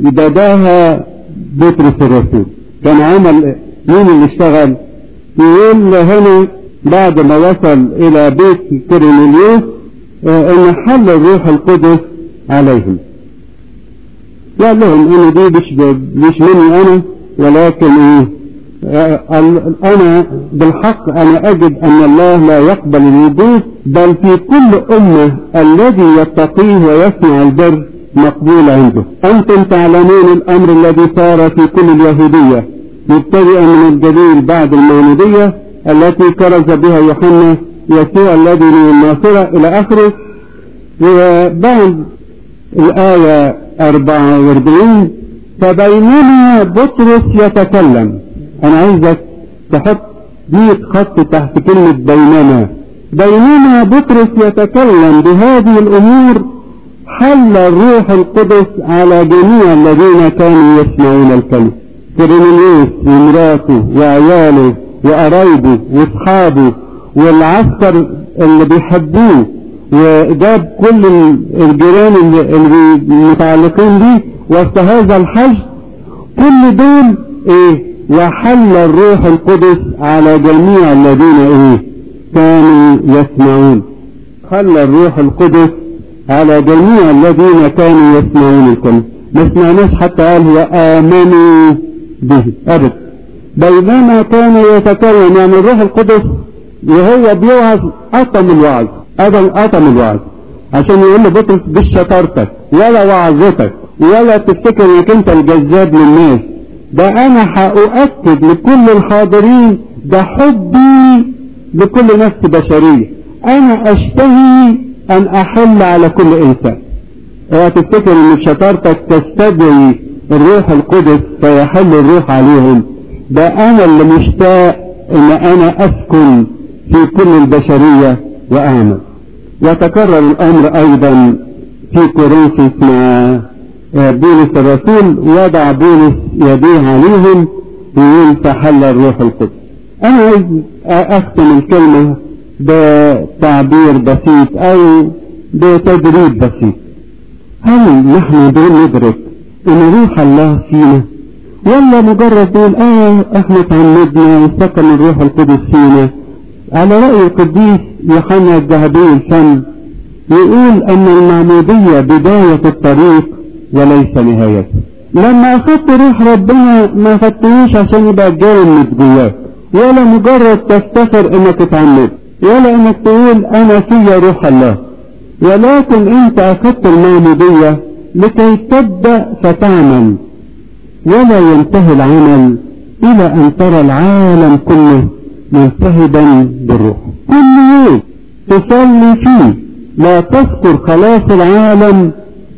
B: بداها بطرس الرسول. كان عمل مين اللي اشتغل؟ يقول هنا بعد ما وصل الى بيت كيرنيليوس ان حل الروح القدس عليهم. قال لهم ان دي مش مش مني انا، ولكن ايه انا بالحق انا اجد ان الله لا يقبل الوجود بل في كل امة الذي يتقيه ويصنع البر مقبول عنده. انتم تعلمون الامر الذي صار في كل اليهودية مبتدئا من الجليل بعد المولودية التي كرز بها يوحنا يسوع الذي من الناصرة الى اخره. وبعد الآية أربعة وأربعين فبينما بطرس يتكلم، أنا عايزك تحط مية خط تحت كلمة بينما. بينما بطرس يتكلم بهذه الأمور حل الروح القدس على جميع الذين كانوا يسمعون الكلمة. كيرنيليوس ومراته وعياله وقرايبه واصحابه والعسكر اللي بيحبوه وجاب كل الجيران اللي متعلقين بيه وسط هذا الحج، كل دول ايه وحل الروح القدس على جميع الذين ايه كانوا يسمعون. حل الروح القدس على جميع الذين كانوا يسمعون الكلمة. ما سمعناش حتى قال وآمنوا به أبدا. بينما كان يتكلم يعني الروح القدس وهو بيوعظ أطم الوعظ، أدم أطم الوعظ عشان يقول له بطرس مش شطارتك ولا وعظتك ولا تفتكر انك انت الجذاب للناس، ده انا هأؤكد لكل الحاضرين ده حبي لكل نفس بشرية، انا اشتهي ان احل على كل انسان. اوعى تفتكر ان شطارتك تستدعي الروح القدس فيحل الروح عليهم، ده انا اللي مشتاق ان انا اسكن في كل البشرية واعمل. وتكرر الامر ايضا في كورنثوس مع بولس الرسول، وضع بولس يديه عليهم ويقول فحل الروح القدس. انا عايز اختم الكلمة بتعبير بسيط او بتدريب بسيط. هل نحن دون ندرك ان روح الله فينا ولا مجرد تقول اه احنا تعمدنا وسكن الروح القدس فينا. على رأي القديس يوحنا الذهبي الفم يقول ان المعمودية بداية الطريق وليس نهايته. لما اخدت روح ربنا ما اخدتهوش عشان يبقى جامد جواك، ولا مجرد تفتخر انك تعمد، ولا انك تقول انا فيا روح الله، ولكن انت اخدت المعمودية لكي تبدأ فتعمل، ولا ينتهي العمل الى ان ترى العالم كله ملتهبا بالروح. كل يوم تصلي فيه لا تذكر خلاص العالم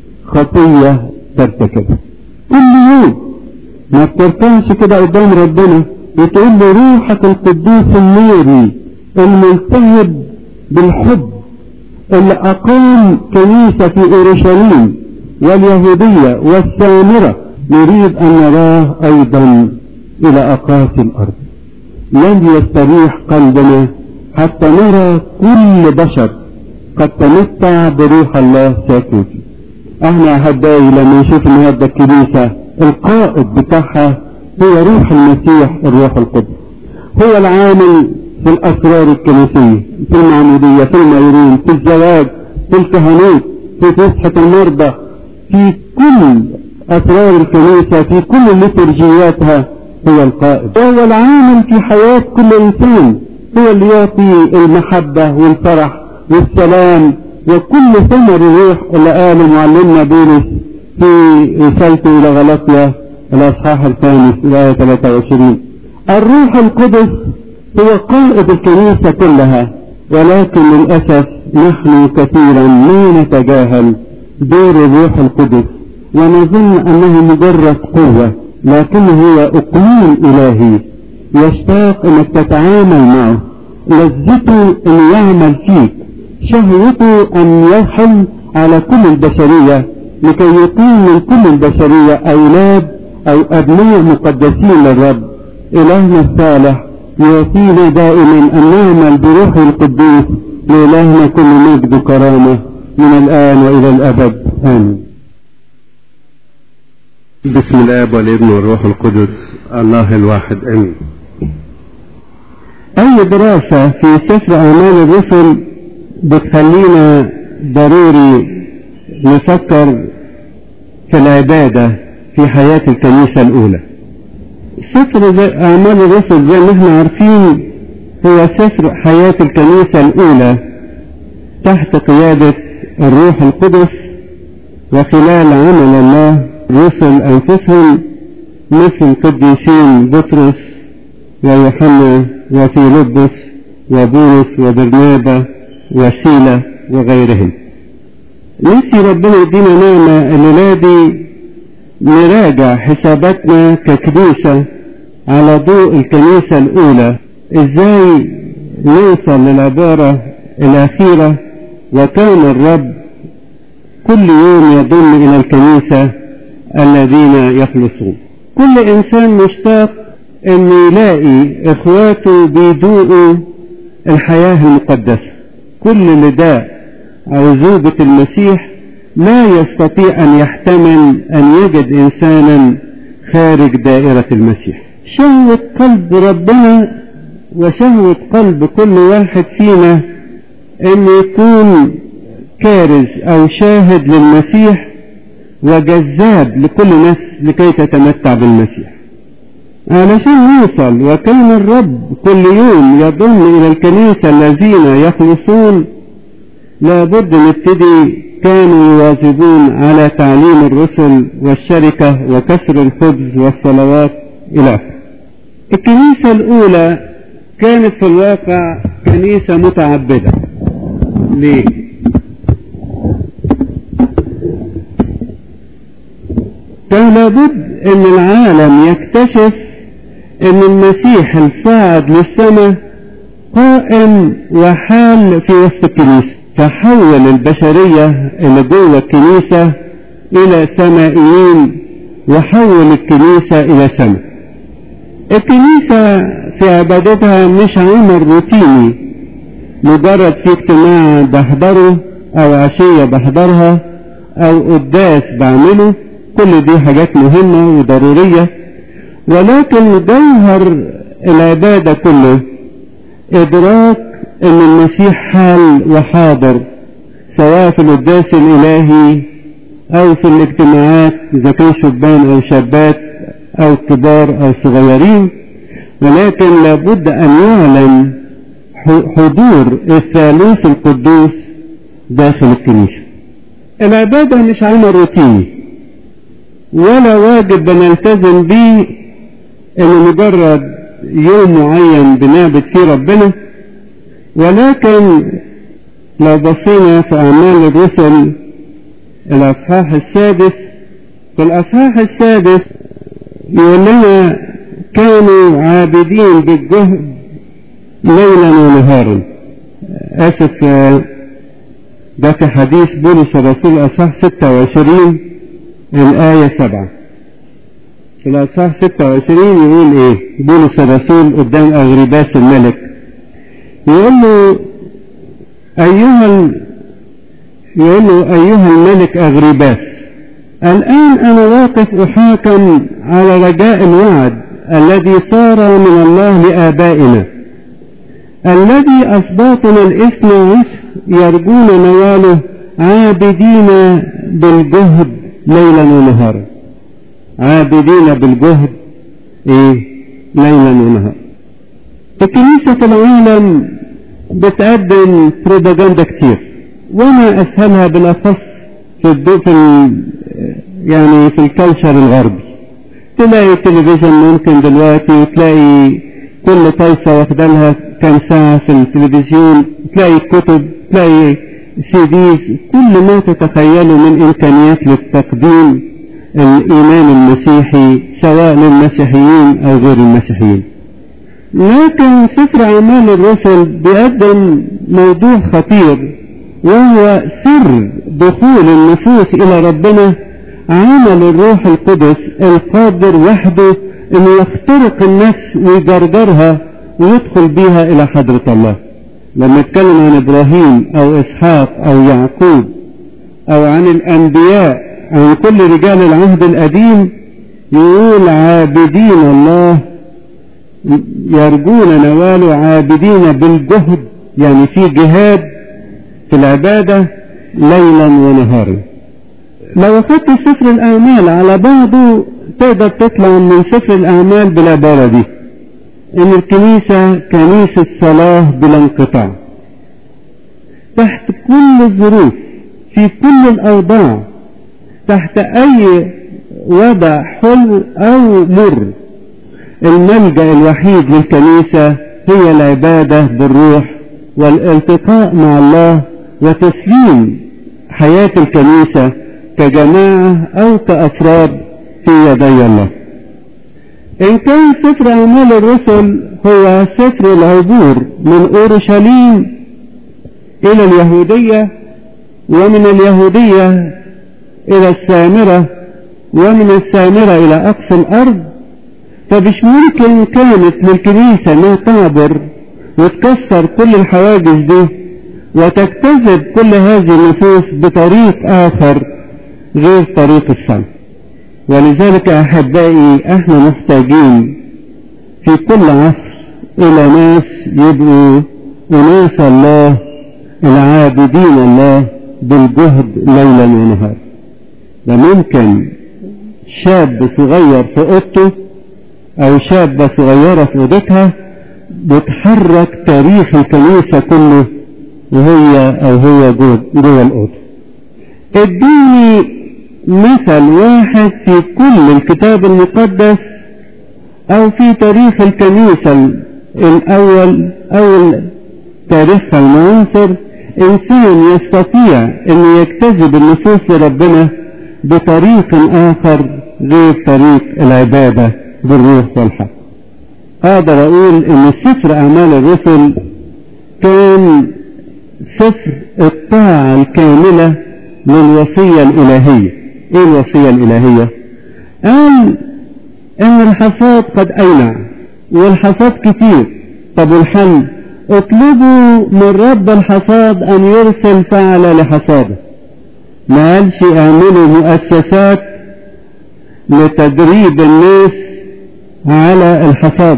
B: خطية ترتكبها. كل يوم ما تركنش كده قدام ربنا وتقول له روحك القدوس النوري الملتهب بالحب اللي اقام كنيسة في اورشليم واليهودية والسامرة نريد ان نراه ايضا الى اقاصي الارض. لن يستريح قلبنا حتى نرى كل بشر قد تمتع بروح الله ساكن فيه. احنا احبائي لما نشوف النهارده الكنيسة القائد بتاعها هو روح المسيح الروح القدس، هو العامل في الاسرار الكنسية، في المعمودية، في الميرون، في الزواج، في الكهنوت، في فسحة المرضى، في كل اسرار الكنيسة، في كل ليتورجياتها هو القائد، هو العامل في حياة كل انسان، هو اللي يعطي المحبة والفرح والسلام وكل ثمر الروح اللي قاله معلمنا بولس في رسالته الى غلاطيا الاصحاح الخامس الايه ثلاثة وعشرين. الروح القدس هو قائد الكنيسة كلها، ولكن للأسف نحن كثيرا ما نتجاهل دور الروح القدس ونظن أنه مجرد قوة، لكنه هو أقليم إلهي يشتاق أنك تتعامل معه، لذته أن يعمل فيك، شهوته أن يحل على كل البشرية لكي يقيم من كل البشرية أولاد أو أبناء مقدسين للرب. إلهنا الصالح يعطينا دائما أن نعمل بروح القدوس. لإلهنا كل مجد وكرامة من الآن وإلى الأبد آمين.
A: بسم الآب والابن والروح القدس الله الواحد آمين.
B: أي دراسة في سفر أعمال الرسل بتخلينا ضروري نفكر في العبادة في حياة الكنيسة الأولى. سفر أعمال الرسل زي ما احنا عارفين هو سفر حياة الكنيسة الأولى تحت قيادة الروح القدس وخلال عمل الله رسل أنفسهم مثل قديسين بطرس ويوحنا وفيلبس وبولس وبرنابا وسيلة وغيرهم. نفسي ربنا يدينا نعمة الليلة دي نراجع حساباتنا ككنيسة على ضوء الكنيسة الأولى، ازاي نوصل للعبارة الأخيرة وكان الرب كل يوم يضم إلى الكنيسة الذين يخلصون. كل إنسان مشتاق أن يلاقي إخواته بيدوقوا الحياة المقدسة. كل نداء عزوبة المسيح لا يستطيع أن يحتمل أن يجد إنسانا خارج دائرة المسيح. شهوة قلب ربنا وشهوة قلب كل واحد فينا أن يكون كارز أو شاهد للمسيح وجذاب لكل نفس لكي تتمتع بالمسيح. علشان نوصل وكان الرب كل يوم يضم إلى الكنيسة الذين يخلصون لابد نبتدي كانوا يواظبون على تعليم الرسل والشركة وكسر الخبز والصلوات إلى آخره. الكنيسة الأولى كانت في الواقع كنيسة متعبدة. ليه؟ كان لابد أن العالم يكتشف أن المسيح الصاعد للسماء قائم وحال في وسط الكنيسة، فحول البشرية اللي جوه الكنيسة إلى سمائيين وحول الكنيسة إلى سماء. الكنيسة في عبادتها مش عمل روتيني مجرد في اجتماع بحضره أو عشية بحضرها أو قداس بعمله، كل دي حاجات مهمة وضرورية، ولكن جوهر العبادة كله إدراك أن المسيح حال وحاضر، سواء في القداس الإلهي أو في الاجتماعات إذا كان شبان أو شابات أو كبار أو صغيرين، ولكن لابد أن يعلن حضور الثالوث القدوس داخل الكنيسة. العبادة مش عمل روتيني ولا واجب بنلتزم به إنه مجرد يوم معين بنعبد فيه ربنا، ولكن لو بصينا في أعمال الرسل الأصحاح السادس، في الأصحاح السادس يقول لنا كانوا عابدين بالجهد ليلا ونهارا. آسف، ده في حديث بولس الرسول الأصحاح ستة وعشرين الآية سبعة. في الأصحاح ستة وعشرين يقول إيه بولس الرسول قدام أغرباس الملك؟ يقول له أيها ال... يقول له أيها الملك أغرباس، الآن أنا واقف أحاكم على رجاء الوعد الذي صار من الله لآبائنا، الذي أسباطنا الاثنى عشر يرجون نواله عابدين بالجهد ليلا ونهارا. عابدين بالجهد إيه؟ ليلا ونهارا. كنيسة العالم بتقدم بروباجندا كتير، وما أسهلها بالأخص في الدو في ال... يعني في الكالتشر الغربي. تلاقي التلفزيون ممكن دلوقتي تلاقي كل طائفة واخدة لها كام ساعة في التلفزيون، تلاقي كتب، تلاقي سيديز، كل ما تتخيله من إمكانيات للتقديم الإيمان المسيحي سواء للمسيحيين أو غير المسيحيين. لكن سفر أعمال الرسل بيقدم موضوع خطير، وهو سر دخول النفوس إلى ربنا، عمل الروح القدس القادر وحده أن يخترق النفس ويجرجرها ويدخل بيها إلى حضرة الله. لما يتكلم عن إبراهيم أو إسحاق أو يعقوب أو عن الأنبياء، عن كل رجال العهد القديم، يقول عابدين الله يرجون نواله، عابدين بالجهد، يعني في جهاد في العبادة ليلا ونهارا. لو أخذت سفر الأعمال على بعضه تقدر تطلع من سفر الأعمال بالعبارة دي، إن الكنيسة كنيسة صلاة بلا انقطاع، تحت كل الظروف، في كل الأوضاع، تحت أي وضع حلو أو مر. الملجأ الوحيد للكنيسة هي العبادة بالروح والالتقاء مع الله وتسليم حياة الكنيسة كجماعة أو كأفراد في يدي الله. إن كان سفر أعمال الرسل هو سفر العبور من أورشليم إلى اليهودية، ومن اليهودية إلى السامرة، ومن السامرة إلى أقصى الأرض، فمش ممكن كانت للكنيسة ما تعبر وتكسر كل الحواجز دي وتجتذب كل هذه النفوس بطريق آخر غير طريق السماء. ولذلك أحبائي احنا محتاجين في كل عصر إلى ناس يبقوا أناس الله العابدين الله بالجهد ليلا ونهار. ده ممكن شاب صغير في أوضته أو شابة صغيرة في أوضتها بتحرك تاريخ الكنيسة كله وهي أو هو جوه جوه الأوضة. اديني مثل واحد في كل الكتاب المقدس أو في تاريخ الكنيسة الأول أو تاريخها المعاصر إنسان يستطيع أن يجتذب النفوس لربنا بطريق آخر غير طريق العبادة بالروح والحق. أقدر أقول أن سفر أعمال الرسل كان سفر الطاعة الكاملة للوصية الإلهية. إيه الوصية الإلهية؟ قال إن الحصاد قد أينع والحصاد كتير. طب والحل؟ اطلبوا من رب الحصاد أن يرسل فعل لحصاده. ما قالش اعملوا مؤسسات لتدريب الناس على الحصاد،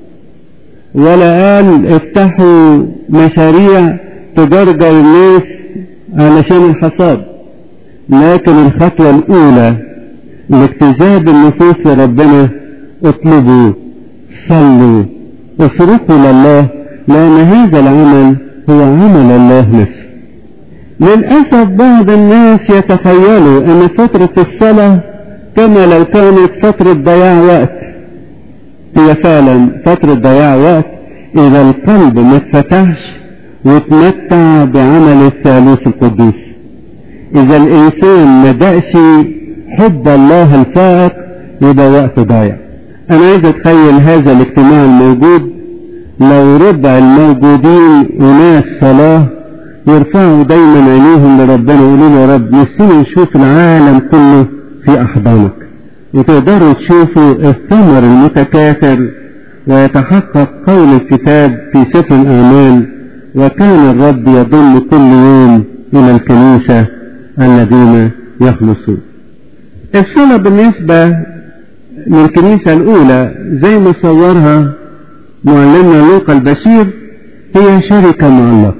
B: ولا قال افتحوا مشاريع تجرجر الناس علشان الحصاد، لكن الخطوة الأولى لاجتذاب النفوس لربنا اطلبوا، صلوا، اصرخوا لله، لأن هذا العمل هو عمل الله نفسه. للأسف بعض الناس يتخيلوا أن فترة الصلاة كما لو كانت فترة ضياع وقت. هي فعلا فترة ضياع وقت إذا القلب ما اتفتحش واتمتع بعمل الثالوث القدوس. إذا الإنسان ما دقش حب الله الفائق يبقى وقت ضايع. أنا عايز أتخيل هذا الاجتماع الموجود، لو ربع الموجودين وناس صلاة يرفعوا دايما عينيهم لربنا ويقولوا له يا رب نفسنا نشوف العالم كله في أحضانك، وتقدروا تشوفوا الثمر المتكاثر ويتحقق قول الكتاب في سفر الأعمال: وكان الرب يضم كل يوم إلى الكنيسة الذين يخلصون. الصلاة بالنسبة للكنيسة الأولى زي ما صورها معلمنا لوقا البشير هي شركة مع الله.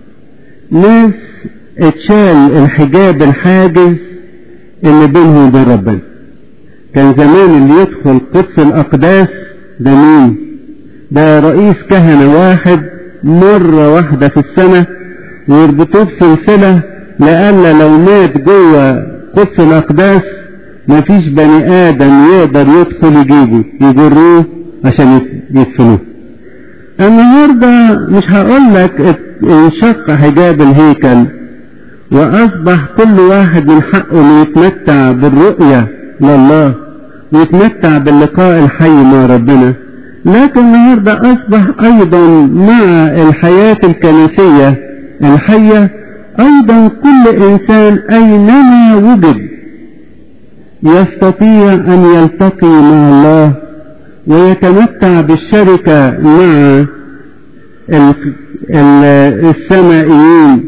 B: ناس اتشال الحجاب الحاجز اللي بينهم وبين ربنا. كان زمان اللي يدخل قدس الأقداس ده مين؟ ده رئيس كهنة واحد مرة واحدة في السنة ويربطوه بسلسلة لألا لو مات جوه قدس الأقداس مفيش بني آدم يقدر يدخل يجيبه، يجروه عشان يدفنوه. النهاردة مش هقول لك انشق حجاب الهيكل وأصبح كل واحد من حقه انه يتمتع بالرؤية لله ويتمتع باللقاء الحي مع ربنا، لكن النهاردة أصبح أيضا مع الحياة الكنسية الحية أيضا كل إنسان أينما وجد يستطيع أن يلتقي مع الله ويتمتع بالشركة مع السمائيين،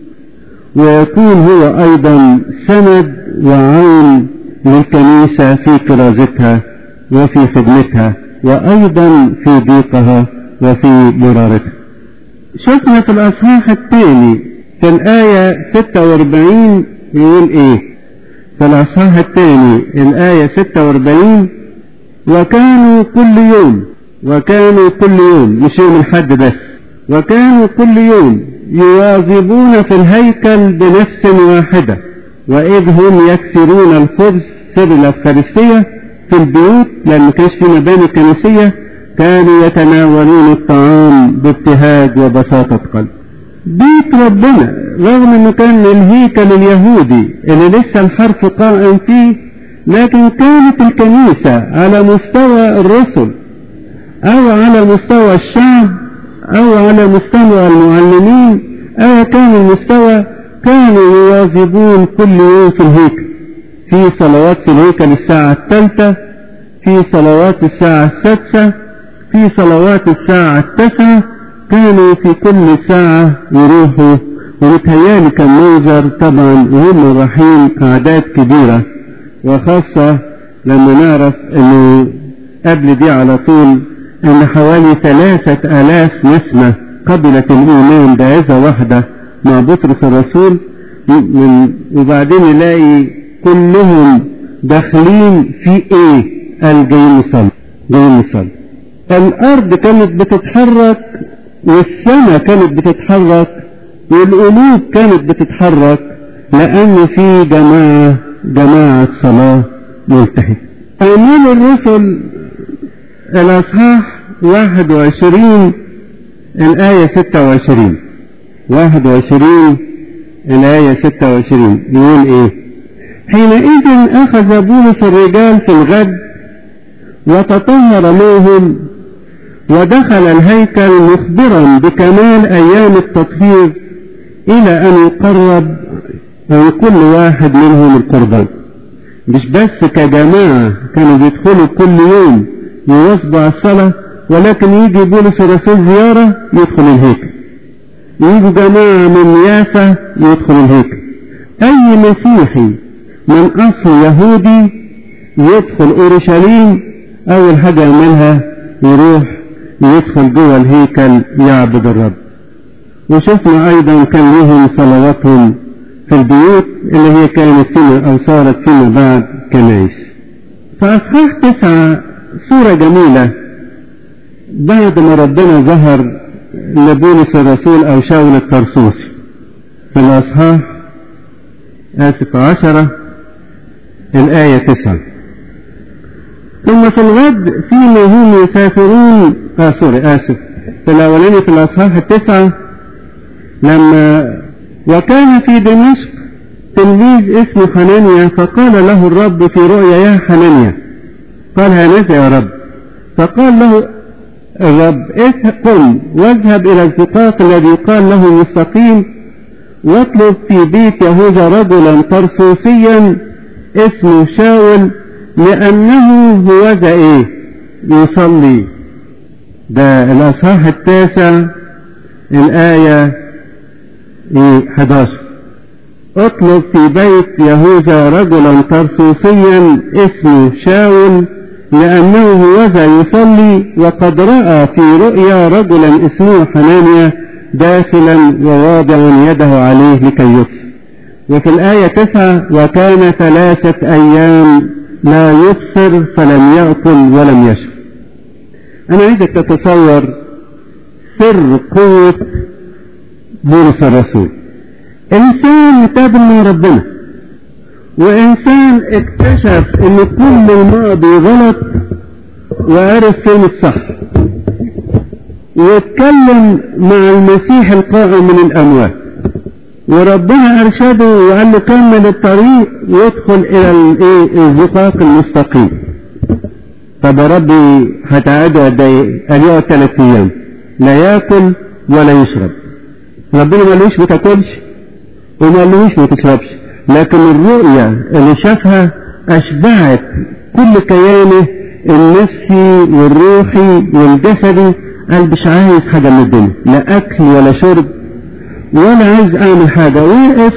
B: ويكون هو أيضا سند وعون للكنيسة في كرازتها وفي خدمتها وأيضا في ضيقها وفي مرارتها. شفنا في الأصحاح الثاني في الآية ستة وأربعين يقول إيه؟ في الأصحاح الثاني الآية ستة وأربعين: وكانوا كل يوم وكانوا كل يوم مش يوم الحد بس، وكانوا كل يوم يواظبون في الهيكل بنفس واحدة، وإذ هم يكسرون الخبز سر الأفخارستية في البيوت، لأن ما كانش في مباني كنسية، كانوا يتناولون الطعام بابتهاج وبساطة قلب. بيت ربنا رغم انه كان الهيكل اليهودي اللي لسه الحرف قائم فيه، لكن كانت الكنيسة على مستوى الرسل او على مستوى الشعب او على مستوى المعلمين او كان المستوى كانوا يواظبون كل يوم في الهيكل، في صلوات في الهيكل الساعة الثالثة، في صلوات الساعة السادسة، في صلوات الساعة التاسعة، كانوا في كل ساعة يروحوا. ومتهيالي كان منظر طبعا وهم رايحين أعداد كبيرة، وخاصة لما نعرف انه قبل دي على طول ان حوالي ثلاثة الاف نسمة قبلت الايمان بعزة واحدة مع بطرس الرسول، من وبعدين نلاقي كلهم داخلين في ايه؟ قال جايين نصلي جايين نصلي. الارض كانت بتتحرك والسماء كانت بتتحرك والقلوب كانت بتتحرك، لأن في جماعة جماعة صلاة ملتهبة. أعمال الرسل الأصحاح واحد وعشرين الآية ستة وعشرين واحد وعشرين الآية ستة وعشرين يقول إيه؟ حينئذ أخذ بولس الرجال في الغد وتطهر معهم ودخل الهيكل مخبرا بكمال أيام التطهير إلى أن يقرب عن كل واحد منهم القربان. مش بس كجماعة كانوا بيدخلوا كل يوم يواظبوا على الصلاة، ولكن يجي بولس الرسول زيارة يدخل الهيكل، يجي جماعة من يافا يدخل الهيكل. أي مسيحي من أصل يهودي يدخل أورشليم
A: أول حاجة يعملها يروح يدخل جوه الهيكل يعبد الرب. وشفنا أيضا كان لهم صلواتهم في البيوت اللي هي كانت فيما أو صارت فيما بعد كنائس. فأصحاح تسعة صورة جميلة بعد ما ربنا ظهر لبولس الرسول أو شاول الطرسوسي في الأصحاح آسف عشرة الآية تسعة. ثم في الغد فيما هم يسافرون آه سوري آسف في الأولاني في الأصحاح التسعة لما وكان في دمشق تلميذ اسمه حنانيا فقال له الرب في رؤيا يا حنانيا قال هانذا يا رب. فقال له الرب قم واذهب إلى الزقاق الذي قال له مستقيم واطلب في بيت يهوذا رجلا طرسوسيا اسمه شاول لأنه هو ذا إيه يصلي. ده الأصحاح التاسع الآية احد عشر. اطلب في بيت يهوذا رجلا طرسوسيا اسمه شاول لأنه هو ذا يصلي وقد رأى في رؤيا رجلا اسمه حنانيا داخلا وواضعا يده عليه لكي يبصر. وفي الآية تسعة وكان ثلاثة أيام لا يبصر فلم يأكل ولم يشرب. أنا عايزك تتصور سر قوة بولس الرسول. إنسان تاب من ربنا وإنسان اكتشف إن كل الماضي غلط وعرف فين الصح واتكلم مع المسيح القائم من الأموات وربنا أرشده وقال له كمل الطريق ويدخل إلى الزقاق المستقيم. طب يا ربي هتقعده قد ايه؟ قال يقعد ثلاث أيام لا ياكل ولا يشرب. ربنا ما قالوش ما تاكلش وما قالوش ما تشربش، لكن الرؤيا اللي شافها أشبعت كل كيانه النفسي والروحي والجسدي. قال مش عايز حاجة من الدنيا، لا أكل ولا شرب ولا عايز أعمل حاجة. وقف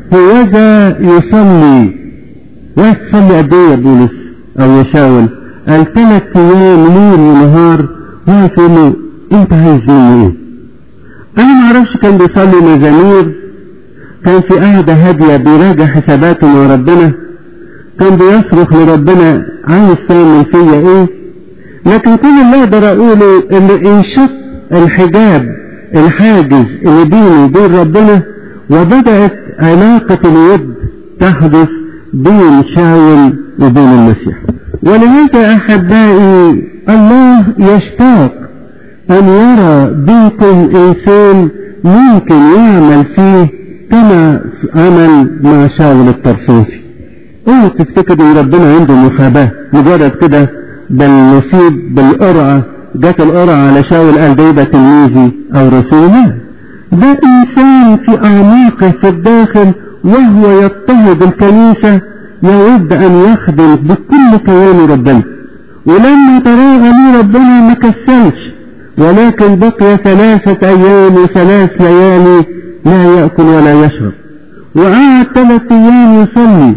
A: هوذا يصلي. واقف تصلي قد إيه يا بولس أو يا شاول؟ قال ثلاث أيام ليل ونهار. واقف يقول له أنت عايز مني إيه؟ أنا ما أعرفش كان بيصلي مزامير، كان في قعدة هادية بيراجع حساباته مع ربنا، كان بيصرخ لربنا عايز تعمل فيا إيه؟ لكن كل اللي أقدر أقوله إن انشق الحجاب الحاجز اللي بينه وبين ربنا وبدأت علاقة الود تحدث بين شاول وبين المسيح. ولهذا أحبائي الله يشتاق أن يرى بينكم إنسان ممكن يعمل فيه كما عمل مع شاول الطرسوسي. اوعوا تفتكروا ان ربنا عنده محاباة مجرد كده بالنصيب بالقرعة جات القرعة على شاول قال ده يبقى تلميذي او رسوله. ده انسان في اعماقه في الداخل وهو يضطهد الكنيسة يود ان يخدم بكل كيان ربنا، ولما تراغى لي ربنا ما كسلش، ولكن بقي ثلاثة ايام وثلاث ليالي لا يأكل ولا يشرب، وقعد ثلاث ايام يصلي.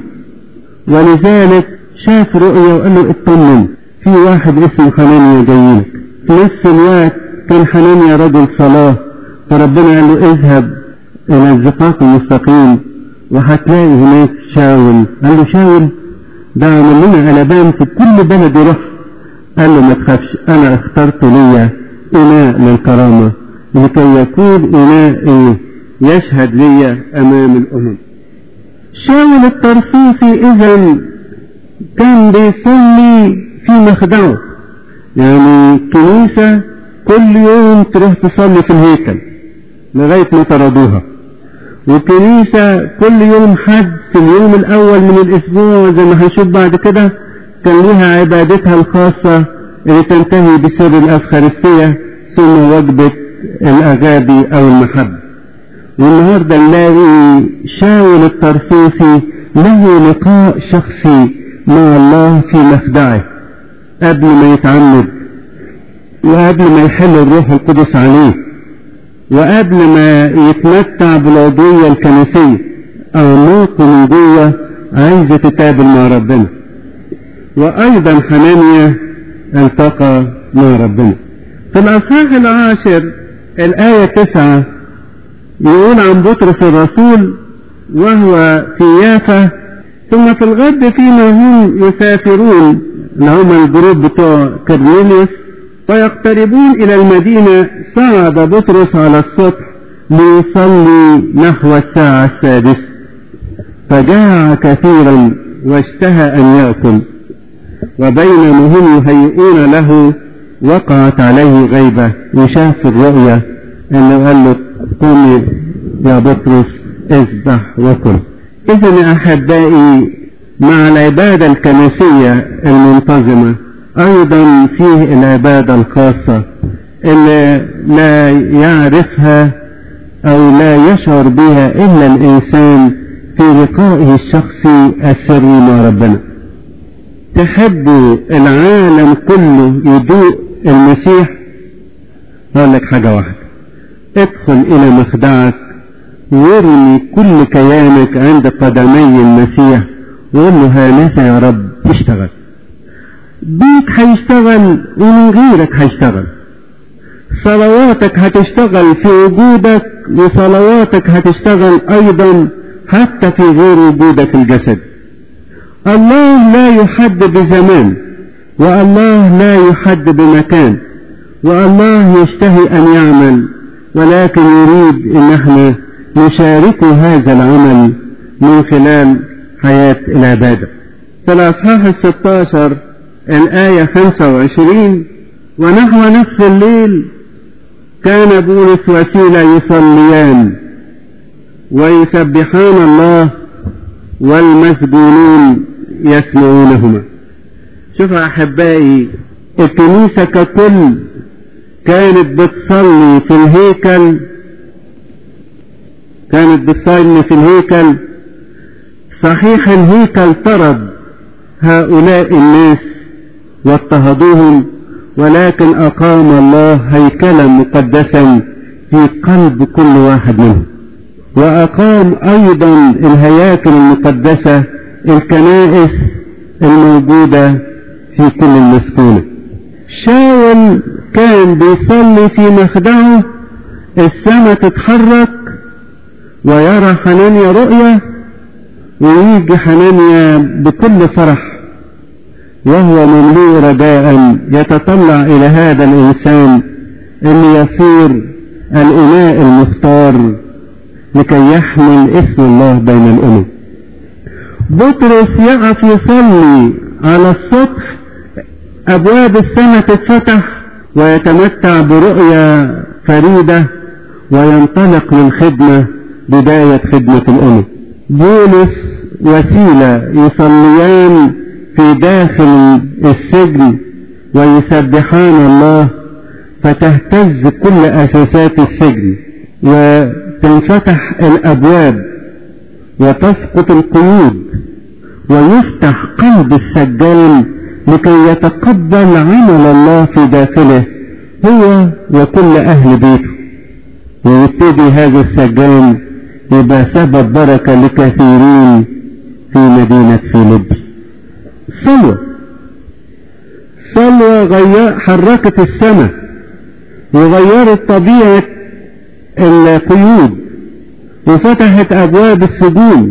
A: ولذلك شاف رؤيا وقال له اطمن في واحد اسمه حنانيا جايلك. في نفس الوقت كان حنانيا رجل صلاة، فربنا قال له اذهب الى الزقاق المستقيم وهتلاقي هناك شاول. قال له شاول ده عمل لنا قلبان في كل بلد يروح. قال له ما تخافش، انا اخترت لي اناء للكرامة لكي يكون اناء ايه يشهد لي امام الامم. شاول الطرسوسي اذا كان بيصلي في مخدعه، يعني كنيسة كل يوم تروح تصلي في الهيكل لغاية ما طردوها، وكنيسة كل يوم حد في اليوم الاول من الاسبوع زي ما هنشوف بعد كده كان لها عبادتها الخاصة اللي تنتهي بسر الافخارستية ثم وجبة الاغابي او المحبة. والنهاردة نلاقي شاول الطرسوسي له لقاء شخصي مع الله في مخدعه قبل ما يتعمد وقبل ما يحل الروح القدس عليه وقبل ما يتمتع بالعضوية الكنسية. أعماقه من جوه عايزة تتقابل مع ربنا. وأيضا حنانيا التقى مع ربنا. في الأصحاح العاشر الآية تسعة يقول عن بطرس الرسول وهو في يافا: ثم في الغد فيما هم يسافرون، اللي هم الجروب بتوع كرنيليوس، ويقتربون إلى المدينة، صعد بطرس على السطح ليصلي نحو الساعة السادسة، فجاع كثيرا واشتهى أن يأكل، وبينما هم يهيئون له وقعت عليه غيبة، وشاف الرؤيا أنه قال له: قم يا بطرس اذبح وكل. إذن يا أحبائي، مع العبادة الكنسية المنتظمة أيضا فيه العبادة الخاصة اللي لا يعرفها أو لا يشعر بها إلا الإنسان في لقائه الشخصي السري مع ربنا. تحب العالم كله يدوق المسيح؟ أقول لك حاجة واحدة: ادخل إلى مخدعك وارمي كل كيانك عند قدمي المسيح وقول له: هانذا يا رب اشتغل. بيك هيشتغل ومن غيرك هيشتغل، صلواتك هتشتغل في وجودك، وصلواتك هتشتغل أيضا حتى في غير وجودك الجسد. الله لا يحد بزمان، والله لا يحد بمكان، والله يشتهي أن يعمل، ولكن يريد أن احنا نشارك هذا العمل من خلال حياة العبادة. في الأصحاح الستاشر الآية خمسة وعشرين: ونحو نصف الليل كان بولس وسيلة يصليان ويسبحان الله والمسجونون يسمعونهما. شوفوا أحبائي، الكنيسة ككل كانت بتصلي في الهيكل، كانت بتصلي في الهيكل. صحيح الهيكل طرد هؤلاء الناس واضطهدوهم، ولكن أقام الله هيكلا مقدسا في قلب كل واحد منهم، وأقام أيضا الهياكل المقدسة، الكنائس الموجودة في كل المسكونة. شاول كان بيصلي في مخدعه، السماء تتحرك ويرى حنانيا رؤية، ويجي حنانيا بكل فرح وهو مملوء رجاء يتطلع إلى هذا الإنسان اللي يصير الإناء المختار لكي يحمل اسم الله بين الأمم. بطرس يقف يصلي على السطح، أبواب السماء تتفتح ويتمتع برؤية فريدة وينطلق للخدمة، بداية خدمة الأمم. بولس وسيلة يصليان في داخل السجن ويسبحان الله، فتهتز كل أساسات السجن وتنفتح الأبواب وتسقط القيود ويفتح قلب السجان لكي يتقبل عمل الله في داخله هو وكل أهل بيته، ويبتدي هذا السجان يبقى سبب بركة لكثيرين في مدينة فيلبس. صلوة صلوة غير حركت السماء وغيرت طبيعة القيود وفتحت أبواب السجون.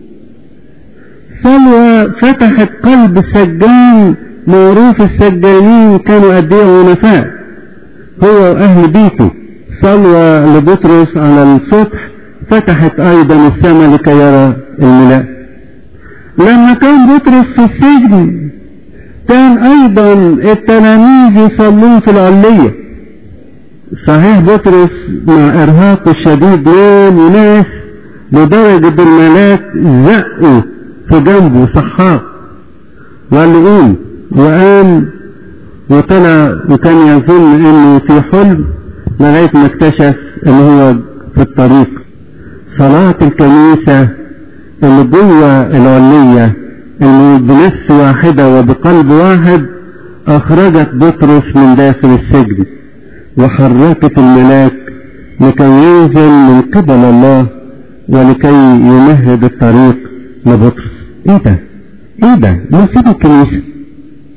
A: صلوة فتحت قلب السجان، معروف السجانين كانوا قد ايه عنفاء، هو وأهل بيته. صلوة لبطرس على السطح فتحت أيضا السماء لكي يرى الملاء. لما كان بطرس في السجن كان أيضا التلاميذ يصلون في العلية. صحيح بطرس مع إرهاقه الشديد نام وناس لدرجة الملاك زقوا في جنبه صحاه وقال له قوم، وقام وطلع، وكان يظن انه في حلم لغاية ما اكتشف ان هو في الطريق. صلاة الكنيسة اللي جوه العلية اللي بنفس واحدة وبقلب واحد اخرجت بطرس من داخل السجن وحركت الملاك لكي ينزل من قبل الله ولكي يمهد الطريق لبطرس. ايه ده ايه ده مصيبة الكنيسة. اوعى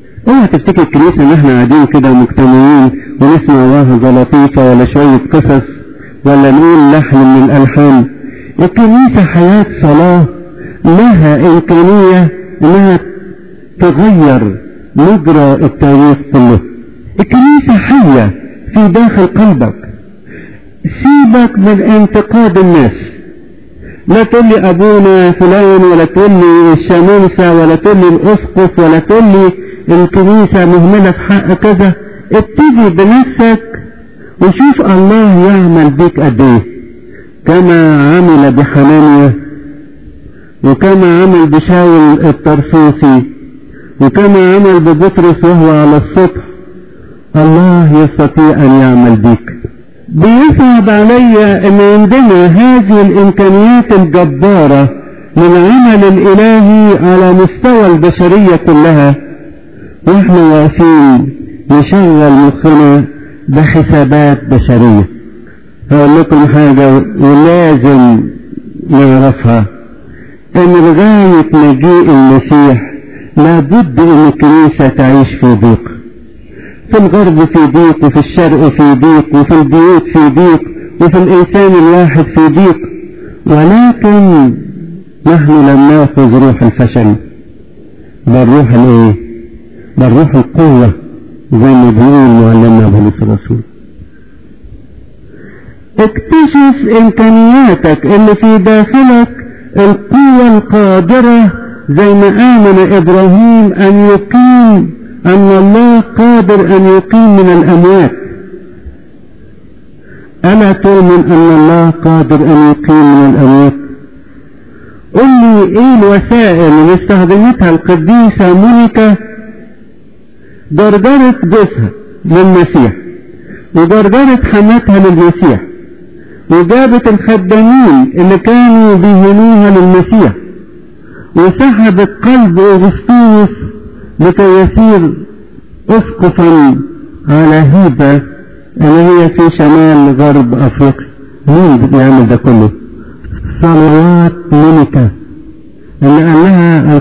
A: اوعى تفتكر الكنيسة ان احنا قاعدين كده مجتمعين ونسمع وعظة لطيفة ولا شوية قصص ولا نقول لحن من الالحان. الكنيسة حياة صلاة لها امكانية انها تغير مجرى التاريخ كله. الكنيسة حية في داخل قلبك. سيبك من انتقاد الناس، لا تقول لي ابونا فلان ولا تقول لي الشمامسة ولا تقول لي الاسقف ولا تقول لي الكنيسة مهملة في حق كذا. ابتدي بنفسك وشوف الله يعمل بيك قد ايه، كما عمل بحنانيا وكما عمل بشاول الطرسوسي وكما عمل ببطرس وهو على السطح. الله يستطيع ان يعمل بيك. بيصعب علي ان عندنا هذه الامكانيات الجبارة للعمل الالهي على مستوى البشرية كلها، واحنا واقفين نشغل مخنا بحسابات بشرية. هقول لكم حاجة ولازم نعرفها، ان لغاية مجيء المسيح لابد ان الكنيسة تعيش في ضيق. في الغرب في ضيق، وفي الشرق في ضيق، وفي البيوت في ضيق، وفي الانسان الواحد في ضيق، ولكن نحن لم ناخذ روح الفشل، بل روح الايه؟ بل روح القوة زي ما بيقول معلمنا بولس الرسول. اكتشف امكانياتك اللي في داخلك، القوة القادرة زي ما آمن إبراهيم أن يقيم، أن الله قادر أن يقيم من الأموات. ألا تؤمن أن الله قادر أن يقيم من الأموات؟ قل لي إيه الوسائل اللي استخدمتها القديسة مونيكا؟ دردرت جوزها للمسيح، ودردرت حماتها للمسيح، وجابت الخدامين اللي كانوا بيهنوها للمسيح، وسحبت قلب أغسطينوس لكي يصير اسقفا على هيبة اللي هي في شمال غرب افريقيا. مين بيعمل ده كله؟ صلوات مونيكا اللي قال لها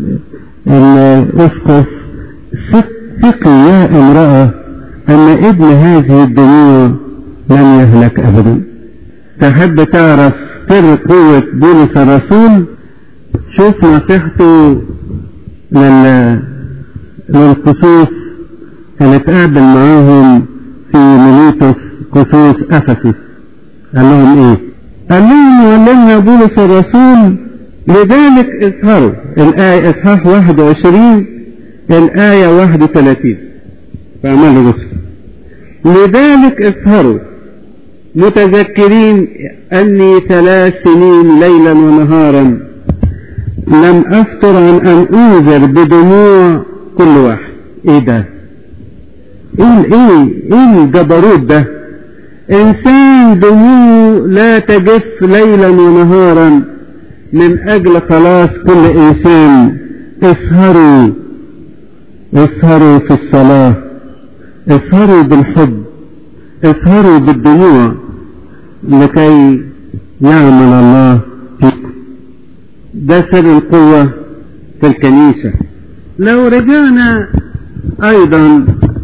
A: الاسقف ثقي يا امرأة ان ابن هذه الدنيا لن يهلك ابدا. تحب تعرف سر قوة بولس الرسول؟ شوف نصيحته لل للقسوس اللي اتقابل معاهم في ميليتوس قسوس افسس. قال لهم ايه؟ قال لهم معلمنا بولس الرسول لذلك اسهروا. الآية اصحاح واحد وعشرين الآية واحد وثلاثين في أعمال الرسل. لذلك اسهروا متذكرين أني ثلاث سنين ليلا ونهارا لم أفتر عن أن أنذر بدموع كل واحد. إيه ده؟ إيه إيه إيه الجبروت ده؟ إنسان دموع لا تجف ليلا ونهارا من أجل خلاص كل إنسان. اسهروا اسهروا في الصلاة، اسهروا بالحب، اسهروا بالدموع لكي يعمل الله فيكم. ده سر القوة في الكنيسة. لو رجعنا أيضا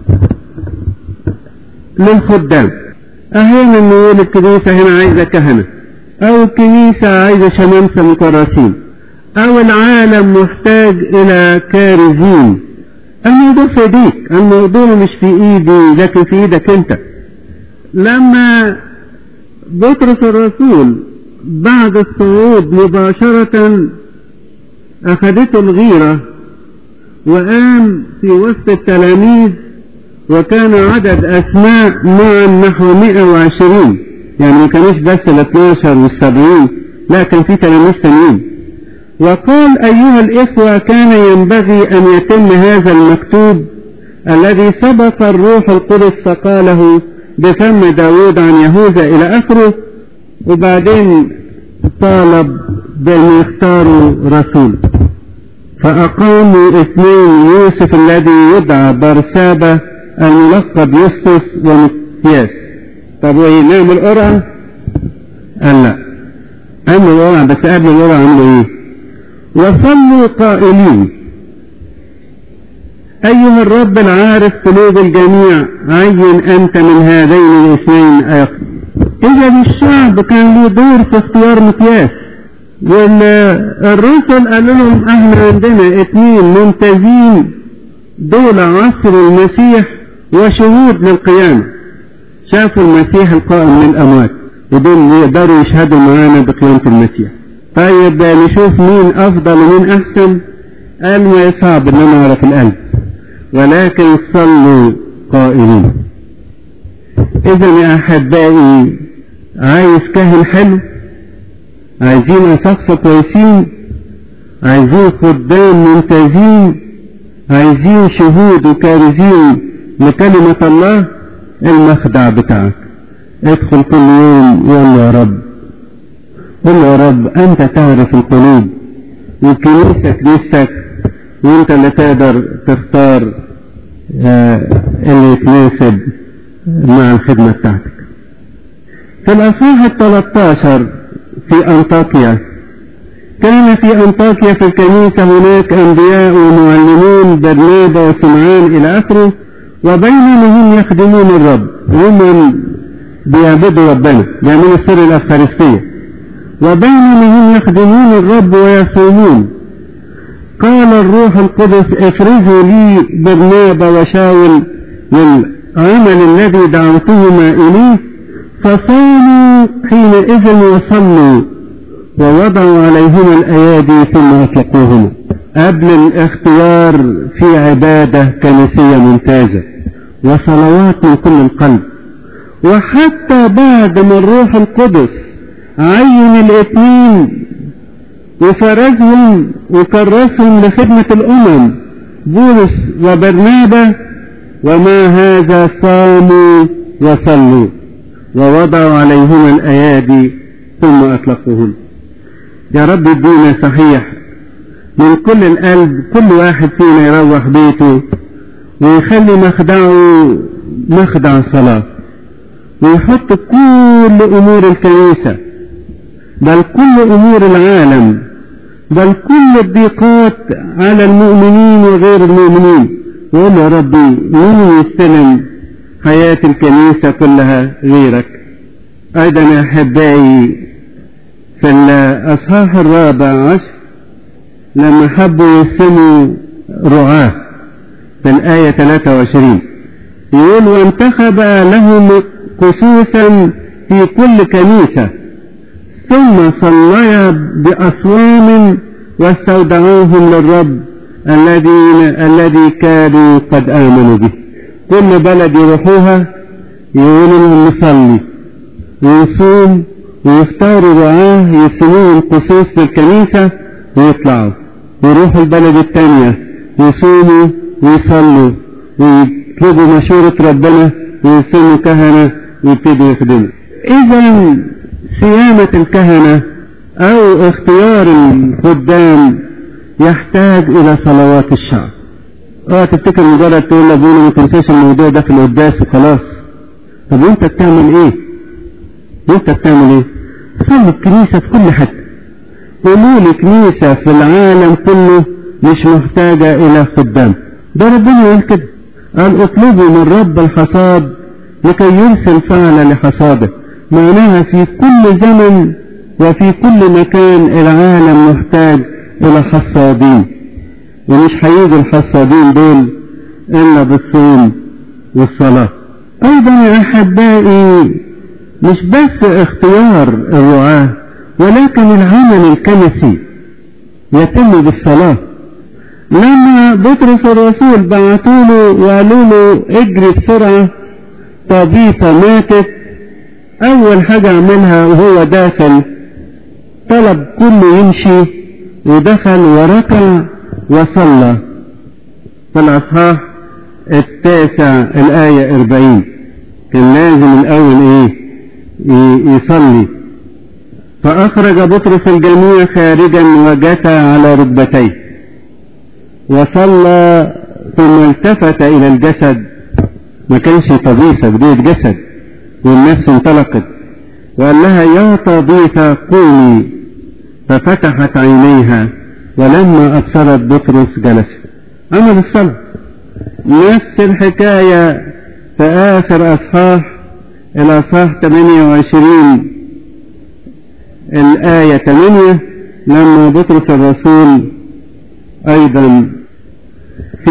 A: للخدام، أحيانا نقول الكنيسة هنا عايزة كهنة، أو الكنيسة عايزة شمامسة مكرسين، أو العالم محتاج إلى كارزين. الموضوع في ايديك، الموضوع مش في ايدي لكن في ايدك انت. لما بطرس الرسول بعد الصعود مباشرة اخذته الغيرة وقام في وسط التلاميذ، وكان عدد اسماء معا نحو مئة وعشرين، يعني ما كانوش بس الاثناشر والسبعين، لا كان في تلاميذ ثانيين. وقال أيها الإخوة كان ينبغي أن يتم هذا المكتوب الذي سبق الروح القدس فقاله بفم داود عن يهوذا إلى آخره. وبعدين طالب بأن يختاروا رسول، فأقاموا اثنين، يوسف الذي يدعى برسابة الملقب يسطس ومتياس. طب وإيه نعمل قرعة؟ قال لا، عملوا قرعة، بس قبل القرعة عملوا إيه؟ وصلوا قائلين أيها الرب العارف قلوب الجميع عين أنت من هذين الاثنين أيقظ. إذا الشعب كان له دور في اختيار مقياس، والرسل قالوا لهم احنا عندنا اثنين ممتازين دول عصر المسيح وشهود للقيامة، شافوا المسيح القائم من الأموات ودول يقدروا يشهدوا معانا بقيامة المسيح. طيب نشوف مين أفضل ومين أحسن. قال ما يصعب ان انا اعرف القلب، ولكن صلوا قائلين. اذا يا احبائي عايز كاهن حلو، عايزين أساقفة كويسين، عايزين خدام ممتازين، عايزين شهود وكارزين لكلمة الله. المخدع بتاعك ادخل كل يوم يقول يا رب، قل يا رب أنت تعرف القلوب والكنيسة كنيستك، وانت اللي تقدر تختار اللي يتناسب مع الخدمة بتاعتك. في الأصحاح الثلاثة في أنطاكيا، كان في أنطاكيا في الكنيسة هناك أنبياء ومعلمون برنابا وسمعان إلى آخره، وبينهم هم يخدمون الرب، هم بيعبدوا ربنا بيعملوا السر الأفخارستية، وبينهم هم يخدمون الرب ويصومون. قال الروح القدس افرزوا لي برنابا وشاول للعمل الذي دعوتهما إليه، فصاموا حينئذ وصلوا ووضعوا عليهما الأيادي ثم أطلقوهما. قبل الاختيار في عبادة كنسية ممتازة وصلوات من كل القلب، وحتى بعد ما الروح القدس عين الاثنين وفرزهم وكرسهم لخدمة الأمم بولس وبرنابا، وما هذا صاموا وصلوا ووضعوا عليهما الأيادي ثم أطلقوهم. يا رب ادينا صحيح من كل القلب، كل واحد فينا يروح بيته ويخلي مخدعه مخدع صلاة، ويحط كل أمور الكنيسة بل كل أمور العالم بل كل الضيقات على المؤمنين وغير المؤمنين، ويقول يا ربي مين يستلم حياة الكنيسة كلها غيرك. أيضا يا أحبائي في الأصحاح الرابع عشر لما حبوا يرسموا رعاة في الآية ثلاثة وعشرين يقول وانتخب لهم خصوصا في كل كنيسة، ثم صليا بأصوام واستودعوهم للرب الذين الذي كانوا قد آمنوا به. كل بلد يروحوها يقولوا لهم نصلي ويصوم ويختاروا رعاه يرسموهم خصوص للكنيسة ويطلعوا ويروحوا البلد الثانية يصوموا ويصلوا ويطلبوا مشورة ربنا ويرسموا كهنة ويبتدوا يخدموا. إذا صيانة الكهنة أو اختيار الخدام يحتاج إلى صلوات الشعب. اه تفتكر مجرد تقول لابونا ما تنساش الموضوع ده في القداس وخلاص. طب وانت بتعمل ايه؟ وانت بتعمل ايه؟ صلي الكنيسة في كل حتة. قولوا لي كنيسة في العالم كله مش محتاجة إلى خدام. ده ربنا يقول كده، قال اطلبوا من رب الحصاد لكي يرسل فعل لحصاده. معناها في كل زمن وفي كل مكان العالم محتاج إلى حصادين، ومش هيجوا الحصادين دول إلا بالصوم والصلاة. أيضا يا أحبائي مش بس اختيار الرعاة ولكن العمل الكنسي يتم بالصلاة. لما بطرس الرسول بعتوا له وقالوا له اجري بسرعة طبيطة ماتت، أول حاجة عملها وهو داخل طلب كله يمشي ودخل وركع وصلى. في الأصحاح التاسع الآية أربعين كان لازم الأول إيه يصلي. فأخرج بطرس الجميع خارجا وجثى على ركبتيه وصلى، ثم التفت إلى الجسد، ما كانش طبيعة بديت جسد، والنفس انطلقت وقال لها يا طبيعة قومي، ففتحت عينيها ولما أبصرت بطرس جلس. عمل الصلاة. نفس الحكاية في آخر أصحاح الأصحاح ثمانية وعشرين الآية ثمانية لما بطرس الرسول أيضا في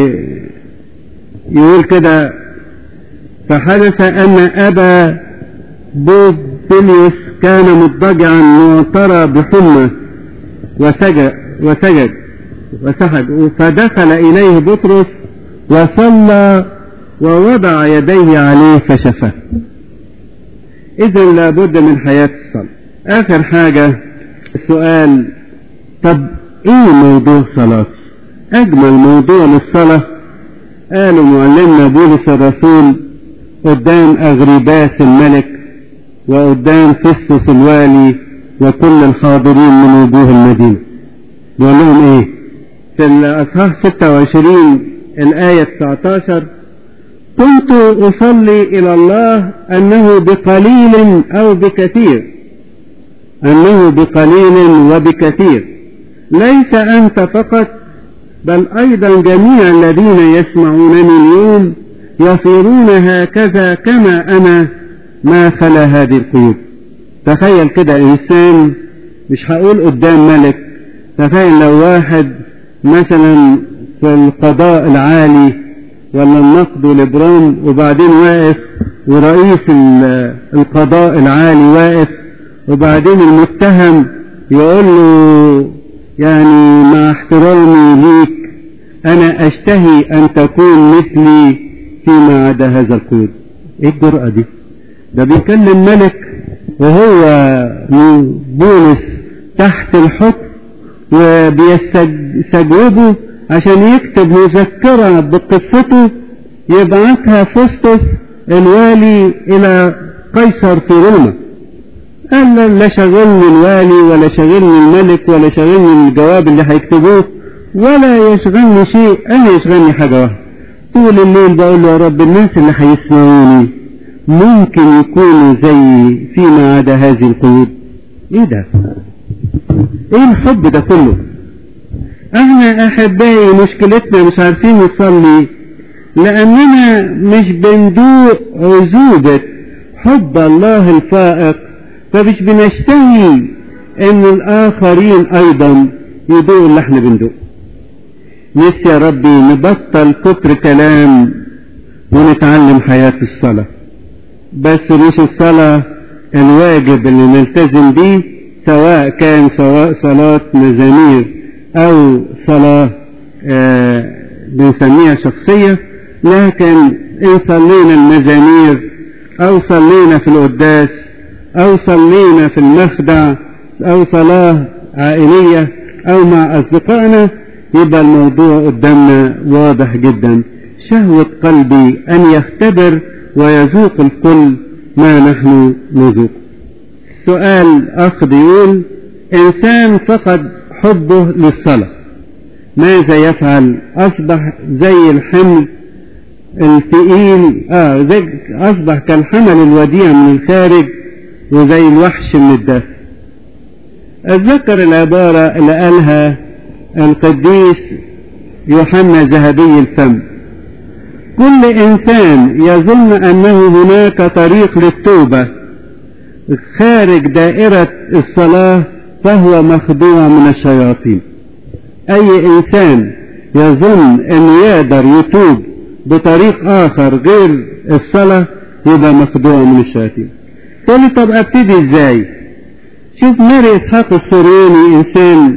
A: يقول كده فحدث أن أبا بوبليوس كان مضطجعا معترى بحمى وسجد وسجد وسحج فدخل إليه بطرس وصلى ووضع يديه عليه فشفاه. إذن لابد من حياة الصلاة. آخر حاجة السؤال، طب إيه موضوع صلاة؟ أجمل موضوع للصلاة قالوا معلمنا بولس الرسول قدام أغرباس الملك وقدام فسطس الوالي وكل الحاضرين من وجوه المدينة. بيقول لهم إيه في الأصحاح ستة وعشرين الآية تسعة عشر كنت أصلي إلى الله أنه بقليل أو بكثير أنه بقليل وبكثير ليس أنت فقط بل أيضا جميع الذين يسمعونني اليوم يصيرون هكذا كما أنا ما خلا هذه القيود. تخيل كده إنسان، مش هقول قدام ملك، تخيل لو واحد مثلا في القضاء العالي ولا النقد والإبرام وبعدين واقف ورئيس القضاء العالي واقف وبعدين المتهم يقول له يعني مع احترامي ليك أنا أشتهي أن تكون مثلي فيما عدا هذا القيود. إيه الجرأة دي؟ ده بيكلم ملك وهو بولس تحت الحكم وبيستجوبه عشان يكتب مذكرة بقصته يبعثها فسطس الوالي إلى قيصر في روما. قال لا شغلني الوالي ولا شغلني الملك ولا شغلني الجواب اللي هيكتبوه ولا يشغلني شيء، أنا يشغلني حاجة واحدة. طول الليل بقول له يا رب الناس اللي هيسمعوني ممكن يكونوا زي فيما عدا هذه القيود. ايه ده؟ ايه الحب ده كله؟ احنا احبائي مشكلتنا مش عارفين نصلي لاننا مش بندوق عذوبة حب الله الفائق، فمش بنشتهي ان الاخرين ايضا يدوقوا اللي احنا بندوق. نفسي يا ربي نبطل كتر كلام ونتعلم حياة الصلاة، بس مش الصلاة الواجب اللي نلتزم بيه سواء كان سواء صلاة مزامير أو صلاة آه بنسميها شخصية، لكن إن صلينا المزامير أو صلينا في القداس أو صلينا في المخدع أو صلاة عائلية أو مع أصدقائنا يبقى الموضوع قدامنا واضح جدا. شهوة قلبي أن يختبر ويذوق الكل ما نحن نذوق. سؤال أخ بيقول إنسان فقد حبه للصلاة ماذا يفعل؟ أصبح زي الحمل الثقيل آه زي أصبح كالحمل الوديع من الخارج وزي الوحش من الداخل. أتذكر العبارة اللي قالها القديس يوحنا ذهبي الفم: كل إنسان يظن أنه هناك طريق للتوبة خارج دائرة الصلاة فهو مخدوع من الشياطين. أي إنسان يظن أنه يقدر يتوب بطريق آخر غير الصلاة يبقى مخدوع من الشياطين. تقول طب أبتدي إزاي؟ شوف ماري إسحاق السورياني إنسان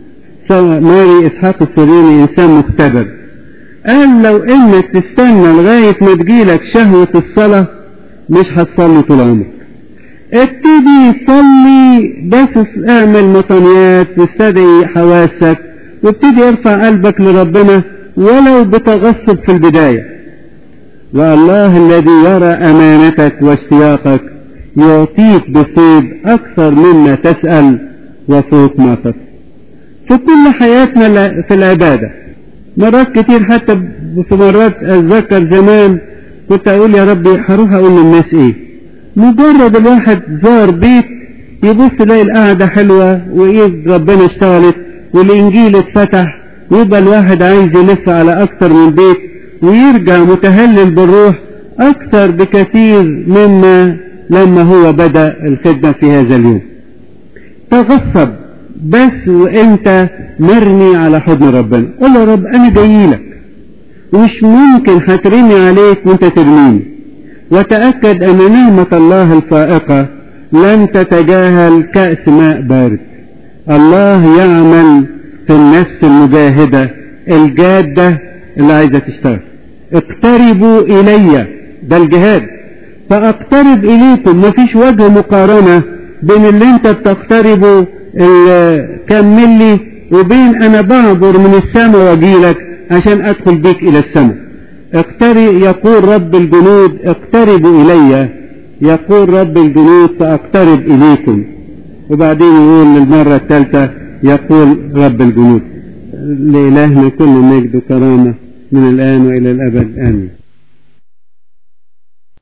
A: ماري إسحاق السورياني إنسان مختبر. قال لو إنك تستنى لغاية ما تجيلك شهوة الصلاة مش هتصلي طول عمرك. ابتدي صلي بس اعمل مطنيات واستدعي حواسك وابتدي ارفع قلبك لربنا ولو بتغصب في البداية، والله الذي يرى أمانتك واشتياقك يعطيك بصيد أكثر مما تسأل وفوق ما تصل. في كل حياتنا في العبادة مرات كتير، حتى في مرات أتذكر زمان كنت أقول يا ربي هروح أقول للناس إيه؟ مجرد الواحد زار بيت يبص يلاقي القعدة حلوة وإيه ربنا اشتغلت والإنجيل اتفتح ويبقى الواحد عايز يلف على أكثر من بيت
B: ويرجع متهلل بالروح أكثر بكثير مما لما هو بدأ الخدمة في هذا اليوم. تغصب بس وانت مرمي على حضن ربنا، قل يا رب أنا جاي لك ومش ممكن هترمي عليك وانت ترميني، وتأكد أن نعمة الله الفائقة لن تتجاهل كأس ماء بارد. الله يعمل في النفس المجاهدة الجادة اللي عايزة تشتغل. اقتربوا إلي، ده الجهاد، فاقترب إليكم. مفيش وجه مقارنة بين اللي انت بتقتربه كمل لي وبين انا بعبر من السماء واجيلك عشان ادخل بيك الى السماء. اقترب، يقول رب الجنود اقتربوا الي، يقول رب الجنود فاقترب اليكم. وبعدين يقول للمرة الثالثة يقول رب الجنود. لإلهنا كل مجد وكرامة من الآن وإلى الأبد آمين.